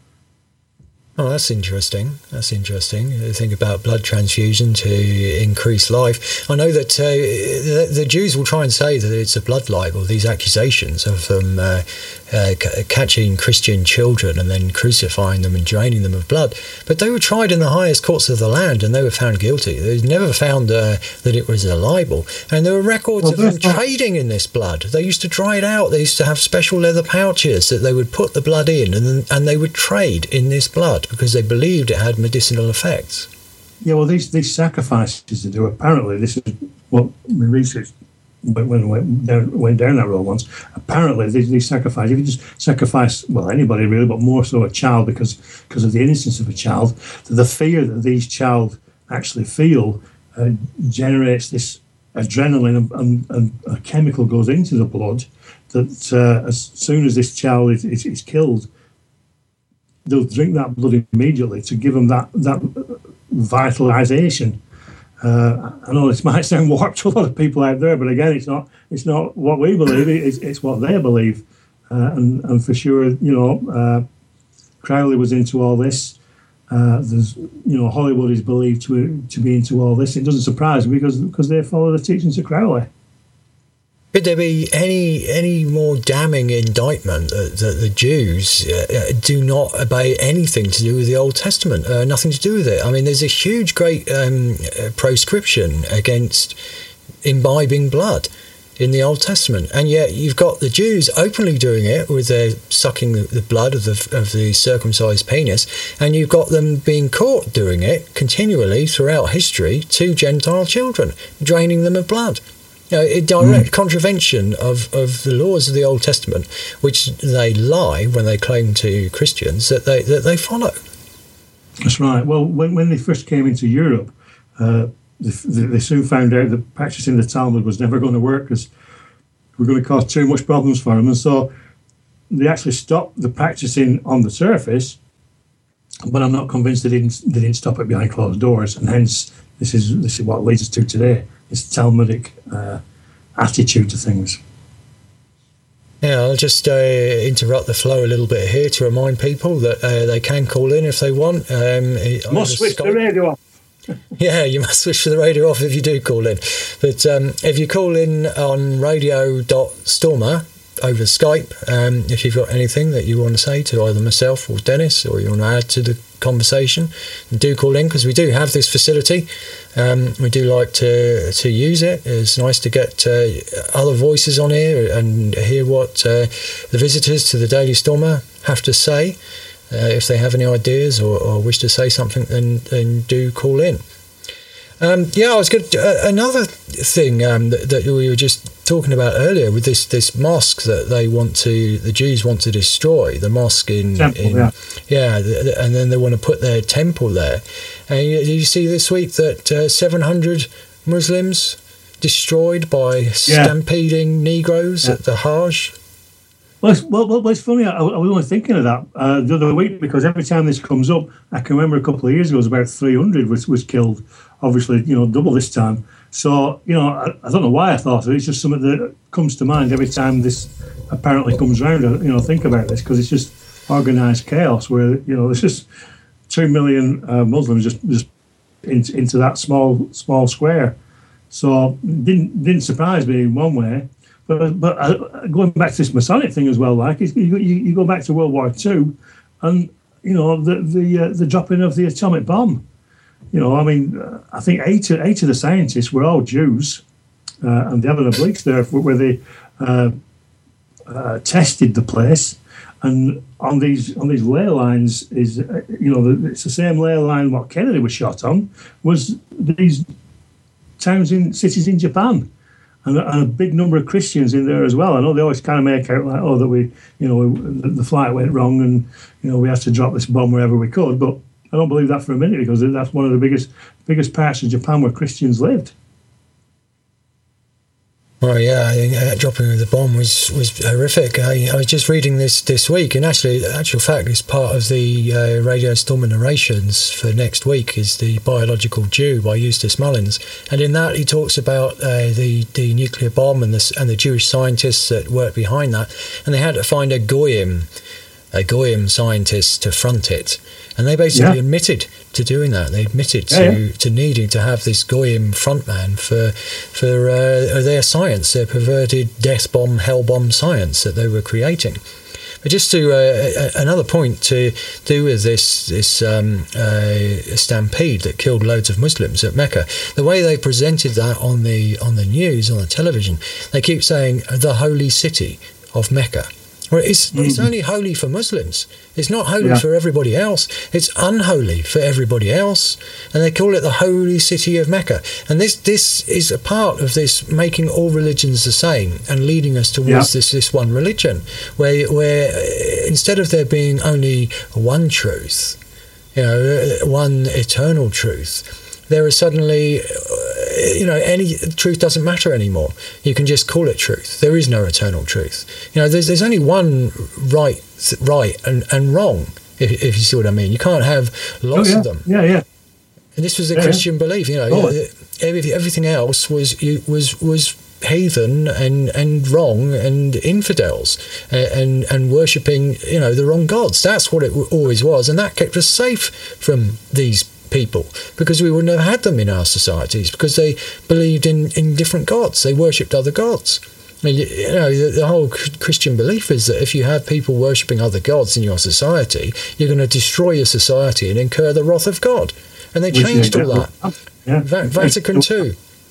Oh, that's interesting. That's interesting. Think about blood transfusion to increase life. I know that uh, the, the Jews will try and say that it's a blood libel, these accusations of them uh, uh, c- catching Christian children and then crucifying them and draining them of blood. But they were tried in the highest courts of the land and they were found guilty. They never found uh, that it was a libel. And there were records well, of them not... trading in this blood. They used to dry it out. They used to have special leather pouches that they would put the blood in, and then, and they would trade in this blood because they believed it had medicinal effects. Yeah, well, these these sacrifices they do, apparently, this is what my research went, went, down, went down that road once. Apparently, these, these sacrifices, if you just sacrifice, well, anybody really, but more so a child because, because of the innocence of a child, the fear that these child actually feel uh, generates this adrenaline and, and, and a chemical goes into the blood that uh, as soon as this child is, is, is killed, they'll drink that blood immediately to give them that that vitalisation. Uh, I know this might sound warped to a lot of people out there, but again, it's not it's not what we believe. It's, it's what they believe, uh, and and for sure, you know, uh, Crowley was into all this. Uh, there's you know Hollywood is believed to to be into all this. It doesn't surprise me because because they follow the teachings of Crowley. Could there be any any more damning indictment that, that the Jews uh, do not obey anything to do with the Old Testament, uh, nothing to do with it? I mean, there's a huge, great um, proscription against imbibing blood in the Old Testament, and yet you've got the Jews openly doing it with their sucking the, the blood of the of the circumcised penis, and you've got them being caught doing it continually throughout history to Gentile children, draining them of blood. You know, a direct mm. contravention of, of the laws of the Old Testament, which they lie when they claim to Christians that they that they follow. That's right. Well, when when they first came into Europe, uh, they, they soon found out that practicing the Talmud was never going to work because were going to cause too much problems for them, and so they actually stopped the practicing on the surface. But I'm not convinced they didn't they didn't stop it behind closed doors, and hence this is this is what leads us to today. This Talmudic uh, attitude to things. Yeah, I'll just uh, interrupt the flow a little bit here to remind people that uh, they can call in if they want. Um, must switch Skype. The radio off. Yeah, you must switch the radio off if you do call in. But um, if you call in on radio dot stormer over Skype, um, if you've got anything that you want to say to either myself or Dennis, or you want to add to the conversation, do call in, because we do have this facility. Um, we do like to to use it. It's nice to get uh, other voices on here and hear what uh, the visitors to the Daily Stormer have to say. Uh, if they have any ideas or, or wish to say something, then, then do call in. Um, yeah, I was good. Uh, another thing um, that, that we were just talking about earlier with this, this mosque that they want to, the Jews want to destroy, the mosque in, temple, in yeah. yeah, the, and then they want to put their temple there. And you, you see this week that uh, seven hundred Muslims destroyed by yeah. stampeding Negroes yeah. at the Hajj. Well, it's, well, well, it's funny. I, I was only thinking of that uh, the other week, because every time this comes up, I can remember a couple of years ago, it was about three hundred was, was killed. Obviously, you know, double this time. So, you know, I, I don't know why I thought of it. It's just something that comes to mind every time this apparently comes around. I, you know, think about this, because it's just organised chaos where, you know, there's just two million uh, Muslims just just in, into that small small square. So didn't didn't surprise me in one way. But but uh, going back to this Masonic thing as well, like you, you, you go back to World War Two, and you know the the uh, the dropping of the atomic bomb. You know, I mean, uh, I think eight of, eight of the scientists were all Jews, uh, and they have an oblique there where they uh, uh, tested the place, and on these on these ley lines is uh, you know the, it's the same ley line what Kennedy was shot on, was these towns in cities in Japan. And a, and a big number of Christians in there as well. I know they always kind of make out like, oh, that we, you know, the, the flight went wrong and, you know, we had to drop this bomb wherever we could. But I don't believe that for a minute, because that's one of the biggest biggest parts of Japan where Christians lived. Well, yeah, I think uh, dropping of the bomb was, was horrific. I, I was just reading this this week, and actually, the actual fact is part of the uh, Radio Stormer narrations for next week is The Biological Jew by Eustace Mullins. And in that, he talks about uh, the, the nuclear bomb and the, and the Jewish scientists that worked behind that. And they had to find a Goyim, a Goyim scientist to front it. And they basically yeah. admitted to doing that. They admitted to, yeah, yeah. to needing to have this Goyim frontman for for uh, their science, their perverted death bomb, hell bomb science that they were creating. But just to uh, another point to do with this this um, uh, stampede that killed loads of Muslims at Mecca, the way they presented that on the on the news, on the television, they keep saying the holy city of Mecca. Well, it's, mm-hmm. it's only holy for Muslims. It's not holy yeah. for everybody else. It's unholy for everybody else. And they call it the holy city of Mecca. And this this is a part of this making all religions the same and leading us towards yeah. this, this one religion, where where instead of there being only one truth, you know, one eternal truth, there is suddenly, you know, any truth doesn't matter anymore. You can just call it truth. There is no eternal truth. You know, there's there's only one right, right and, and wrong, if, if you see what I mean. You can't have lots oh, yeah. of them. Yeah, yeah. And this was the yeah, Christian yeah. belief. You know, oh. everything else was was was heathen and, and wrong and infidels and and worshipping, you know, the wrong gods. That's what it always was, and that kept us safe from these people, because we wouldn't have had them in our societies, because they believed in, in different gods. They worshipped other gods. I mean, you know, the, the whole Christian belief is that if you have people worshipping other gods in your society, you're going to destroy your society and incur the wrath of God. And they changed all that. Yeah. Vatican two.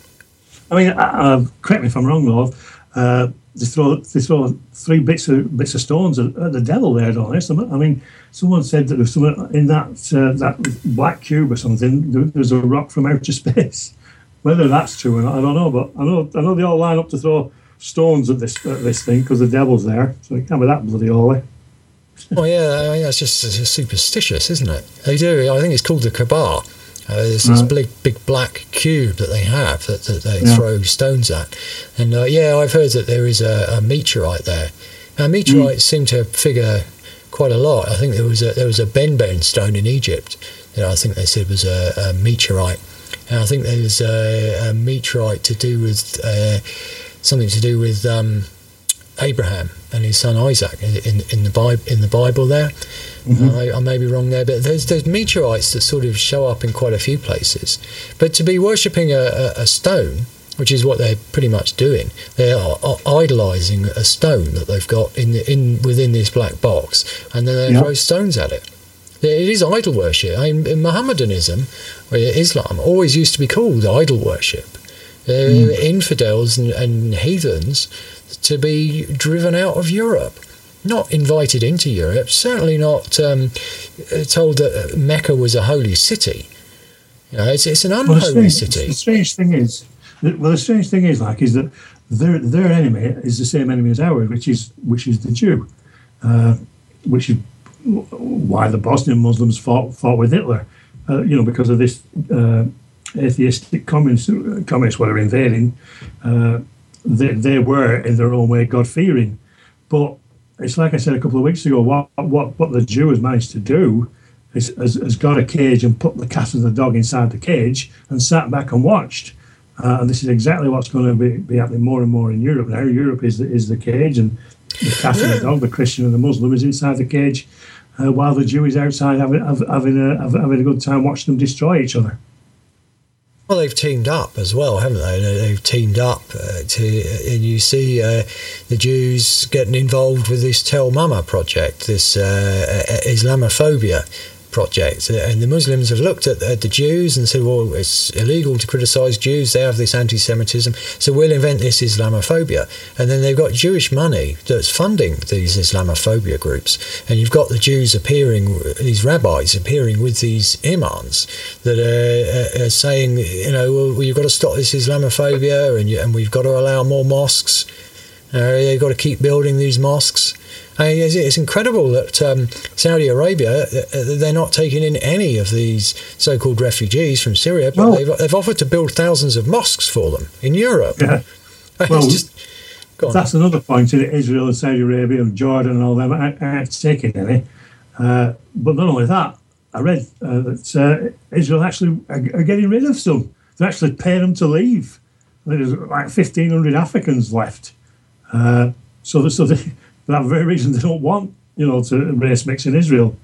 I mean, uh, correct me if I'm wrong, love. Uh, they throw they throw three bits of bits of stones at, at the devil there, don't they? I mean, someone said that there's something in that uh, that black cube or something. There's a rock from outer space. Whether that's true or not, I don't know. But I know I know they all line up to throw stones at this at this thing because the devil's there. So it can't be that bloody holy. Well, yeah, I mean, it's just it's just superstitious, isn't it? They do. I think it's called the Kaaba. Uh, there's this right. big, big black cube that they have that, that they Yeah. throw stones at. And uh, yeah, I've heard that there is a, a meteorite there. Now, meteorites seem to figure quite a lot. I think there was a there was a Benben stone in Egypt that I think they said was a, a meteorite. And I think there was a, a meteorite to do with uh, something to do with um, Abraham and his son Isaac in, in, in the Bible. In the Bible, there, Mm-hmm. uh, I, I may be wrong there, but there's there's meteorites that sort of show up in quite a few places. But to be worshipping a, a, a stone, which is what they're pretty much doing, they are, are idolising a stone that they've got in the, in within this black box, and then they Yeah. throw stones at it. It is idol worship. I mean, in Mohammedanism, or Islam, always used to be called idol worship. Uh, Mm. Infidels and, and heathens to be driven out of Europe, not invited into Europe, certainly not um, told that Mecca was a holy city. You know, it's, it's an Well, unholy the, strange, city. the strange thing is, that, well, the strange thing is, like, is that their their enemy is the same enemy as ours, which is which is the Jew, uh, which is why the Bosnian Muslims fought fought with Hitler, uh, you know, because of this uh, atheistic communists, communists were invading. Uh, they they were in their own way God fearing, but it's like I said a couple of weeks ago. What what what the Jew has managed to do is has, has got a cage and put the cat and the dog inside the cage and sat back and watched. Uh, and this is exactly what's going to be, be happening more and more in Europe now. Europe is the, is the cage, and the cat and the dog, the Christian and the Muslim, is inside the cage, uh, while the Jew is outside having having a having a good time watching them destroy each other. Well, they've teamed up as well, haven't they? They've teamed up uh, to, and you see uh, the Jews getting involved with this Tel Mama project, this uh, Islamophobia project, and the Muslims have looked at, at the Jews and said, well, it's illegal to criticise Jews, they have this anti-Semitism, so we'll invent this Islamophobia. And then they've got Jewish money that's funding these Islamophobia groups, and you've got the Jews appearing, these rabbis appearing with these imams that are, are saying, you know, well, you've got to stop this Islamophobia, and, you, and we've got to allow more mosques, uh, you've got to keep building these mosques. I mean, it's, it's incredible that um, Saudi Arabia, they're not taking in any of these so-called refugees from Syria, but No. they've, they've offered to build thousands of mosques for them in Europe. Yeah. It's Well, just, go on. That's another point. In Israel and Saudi Arabia and Jordan and all them aren't, aren't taking any. Uh, but not only that, I read uh, that uh, Israel actually are, are getting rid of some. They're actually paying them to leave. There's like fifteen hundred Africans left. Uh, so, the, so they, for that very reason, they don't want, you know, to race mix in Israel.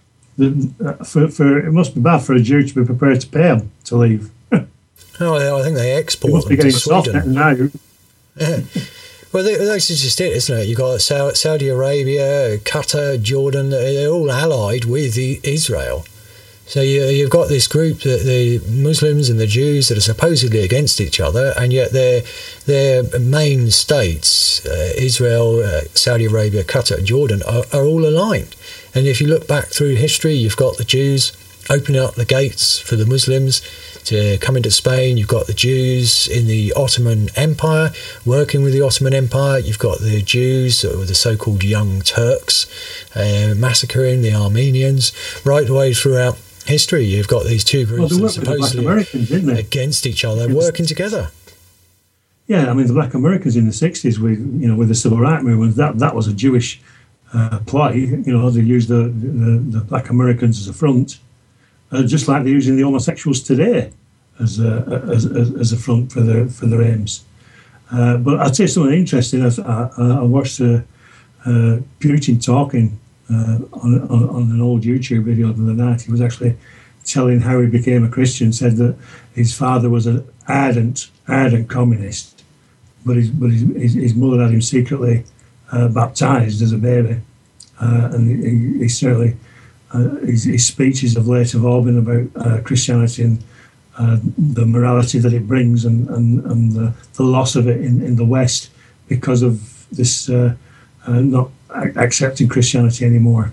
The, uh, for, for it must be bad for a Jew to be prepared to pay them to leave. Oh, I think they They export must be them to getting soft Sweden. now. Yeah. Well, they, that's just it, isn't it? You've got Sau- Saudi Arabia, Qatar, Jordan, they're all allied with the Israel. So you, you've got this group, the, the Muslims and the Jews, that are supposedly against each other, and yet their their main states, uh, Israel, uh, Saudi Arabia, Qatar, Jordan, are, are all aligned. And if you look back through history, you've got the Jews opening up the gates for the Muslims to come into Spain. You've got the Jews in the Ottoman Empire working with the Ottoman Empire. You've got the Jews, or the so-called Young Turks, uh, massacring the Armenians right the way throughout history. You've got these two Well, groups they that are worked with the Black supposedly Americans, didn't they? against each other, Against- working together. Yeah, I mean the Black Americans in the sixties, with you know, with the Civil Rights Movement, that that was a Jewish uh, ploy. You know, they used the, the the Black Americans as a front, uh, just like they're using the homosexuals today as a as, as, as a front for their for their aims. Uh, but I'll tell you something interesting. I, I, I watched uh, uh, Putin talking uh, on, on on an old YouTube video the other night. He was actually telling how he became a Christian. Said that his father was an ardent ardent communist, but his but his, his, his mother had him secretly uh, baptized as a baby, uh, and he, he certainly uh, his, his speeches of late have all been about uh, Christianity and uh, the morality that it brings, and and, and the, the loss of it in, in the West because of this uh, uh, not accepting Christianity anymore.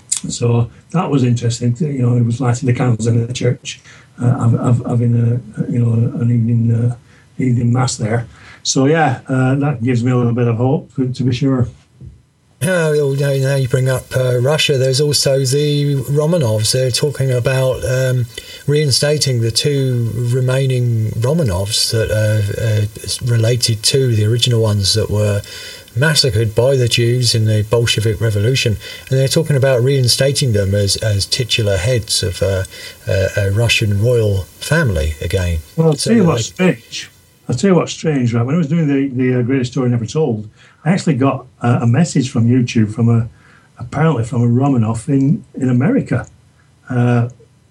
So that was interesting. You know, it was lighting the candles in the church, uh, having a you know an evening uh, evening mass there. So yeah, uh, that gives me a little bit of hope, to be sure. Oh, now, now you bring up uh, Russia. There's also the Romanovs. They're talking about um, reinstating the two remaining Romanovs that are uh, related to the original ones that were massacred by the Jews in the Bolshevik Revolution, and they're talking about reinstating them as, as titular heads of uh, a, a Russian royal family again. Well, I'll So tell you what's they- strange. I'll tell you what's strange, right? When I was doing the, the uh, Greatest Story Never Told, I actually got a, a message from YouTube from a, apparently from a Romanov in, in America. Uh,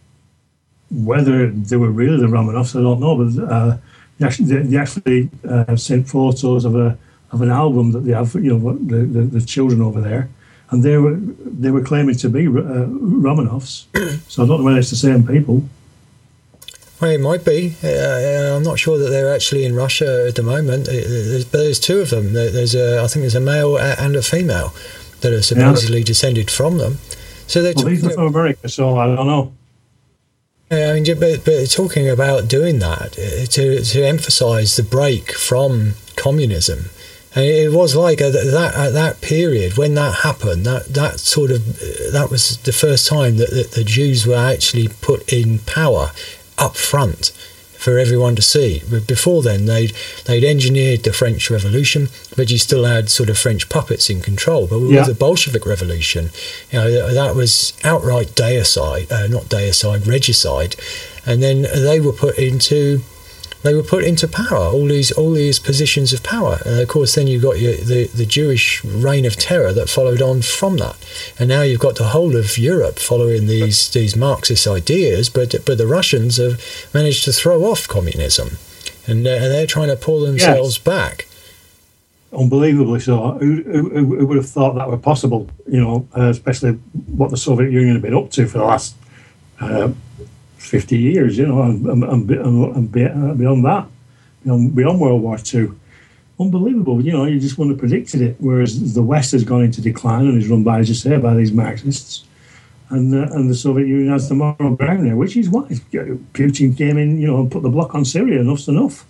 whether they were really the Romanovs, I don't know, but uh, they actually, they, they actually uh, sent photos of a of an album that they have, you know, what the, the, the children over there, and they were they were claiming to be uh, Romanovs. So I don't know whether it's the same people. Well, it might be. Uh, I'm not sure that they're actually in Russia at the moment. Uh, There's, but there's two of them. There- There's a, I think there's a male a- and a female that are supposedly descended from them. So they're Well, these are talking, from America, so I don't know. yeah, I mean, but, but talking about doing that uh, to to emphasise the break from communism. And it was like at that at that period when that happened. That that sort of uh, that was the first time that, that the Jews were actually put in power up front for everyone to see. But before then, they'd they'd engineered the French Revolution, but you still had sort of French puppets in control. But with Yeah. the Bolshevik Revolution, you know, that was outright deicide, uh, not deicide, regicide, and then they were put into. They were put into power, all these all these positions of power. And of course, then you've got your, the, the Jewish reign of terror that followed on from that. And now you've got the whole of Europe following these, these Marxist ideas, but but the Russians have managed to throw off communism. And, uh, and they're trying to pull themselves back. Unbelievably so. Who, who, who would have thought that were possible? You know, uh, especially what the Soviet Union had been up to for the last uh, fifty years. You know, and, and, and, and beyond that, beyond, beyond World War Two. Unbelievable. You know, you just wouldn't have predicted it. Whereas the West has gone into decline and is run by, as you say, by these Marxists, and uh, and the Soviet Union has the moral ground there, which is why Putin came in. You know, and put the block on Syria. Enough's enough.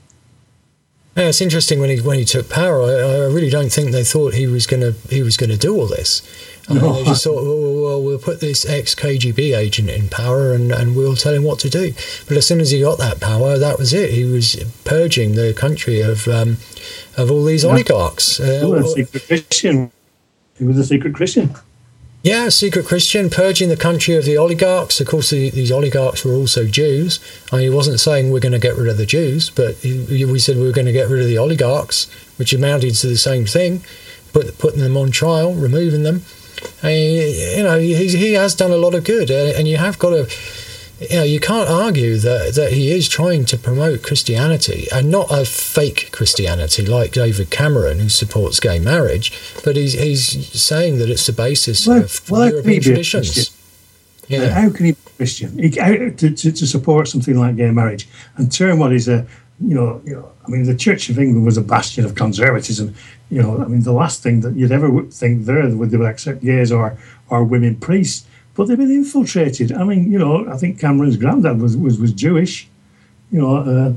Yeah, it's interesting when he when he took power. I, I really don't think they thought he was going to he was going to do all this. I mean, No. they just thought, well, well, we'll put this ex-K G B agent in power and, and we'll tell him what to do. But as soon as he got that power, that was it. He was purging the country of um, of all these Yeah. oligarchs. Uh, He was a secret Christian. He was a secret Christian. Yeah, secret Christian, purging the country of the oligarchs. Of course, the, these oligarchs were also Jews. I mean, he wasn't saying we're going to get rid of the Jews, but he, we said we were going to get rid of the oligarchs, which amounted to the same thing, put, putting them on trial, removing them. And, you know, he, he has done a lot of good, uh, and you have got to, you know, you can't argue that, that he is trying to promote Christianity, and not a fake Christianity like David Cameron, who supports gay marriage, but he's he's saying that it's the basis Well, of well, how can he European be a traditions. Christian? Yeah. How can he be Christian he, how, to, to, to support something like gay marriage and turn what is a, you know, you know, I mean, the Church of England was a bastion of conservatism. You know, I mean, the last thing that you'd ever think there would they would accept gays or or women priests, but they've been infiltrated. I mean, you know, I think Cameron's granddad was was, was Jewish. You know, uh,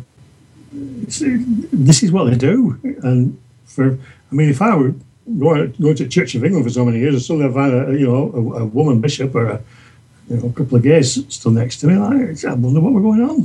it's, this is what they do. And for, I mean, if I were going, going to Church of England for so many years, and suddenly I find a, you know, a, a woman bishop or a, you know, a couple of gays still next to me, I, I wonder what we're going on.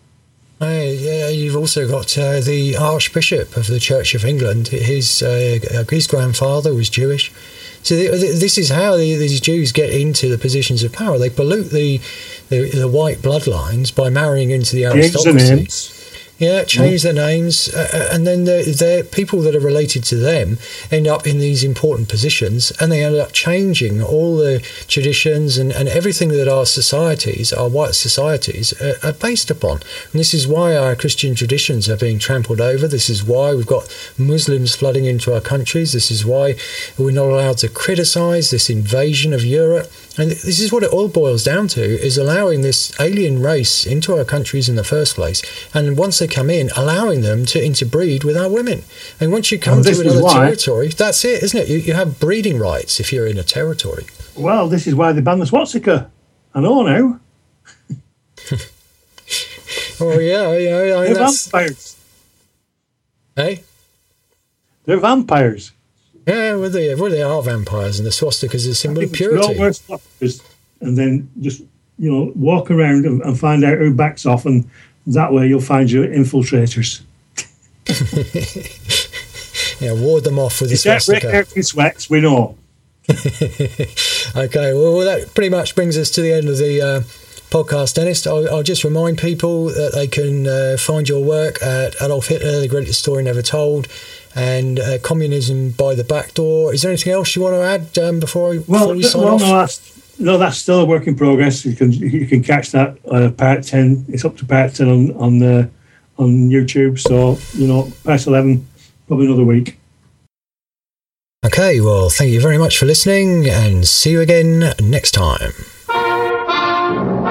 Uh, yeah, you've also got uh, the Archbishop of the Church of England. His uh, his grandfather was Jewish. So the, the, this is how the, these Jews get into the positions of power. They pollute the the, the white bloodlines by marrying into the Change the aristocracy. names. Yeah, change their names, uh, and then the, the people that are related to them end up in these important positions, and they end up changing all the traditions and, and everything that our societies, our white societies, are, are based upon. And this is why our Christian traditions are being trampled over. This is why we've got Muslims flooding into our countries. This is why we're not allowed to criticise this invasion of Europe. And this is what it all boils down to, is allowing this alien race into our countries in the first place. And once they come in, allowing them to interbreed with our women. And once you come And to this is another why- territory, that's it, isn't it? You, you have breeding rights if you're in a territory. Well, this is why they banned the swastika. I know now. Oh, yeah, yeah, I mean, They're that's... vampires. Hey? They're vampires. Yeah, well, they, well, they are vampires, and the swastika is a I symbol of think we should all purity. wear swastikas and then just you know, walk around and, and find out who backs off, and that way you'll find your infiltrators. Yeah, ward them off with the swastika. Break out your sweats, we know. Okay, well, that pretty much brings us to the end of the uh, podcast, Dennis. I'll, I'll just remind people that they can uh, find your work at Adolf Hitler, The Greatest Story Never Told, and uh, Communism by the Back Door. Is there anything else you want to add um, before, we, well, before we sign well, off? No, that's, no, that's still a work in progress. You can you can catch that uh, part ten. It's up to part ten on on the on YouTube. So you know, part eleven, probably another week. Okay, well, thank you very much for listening, and see you again next time.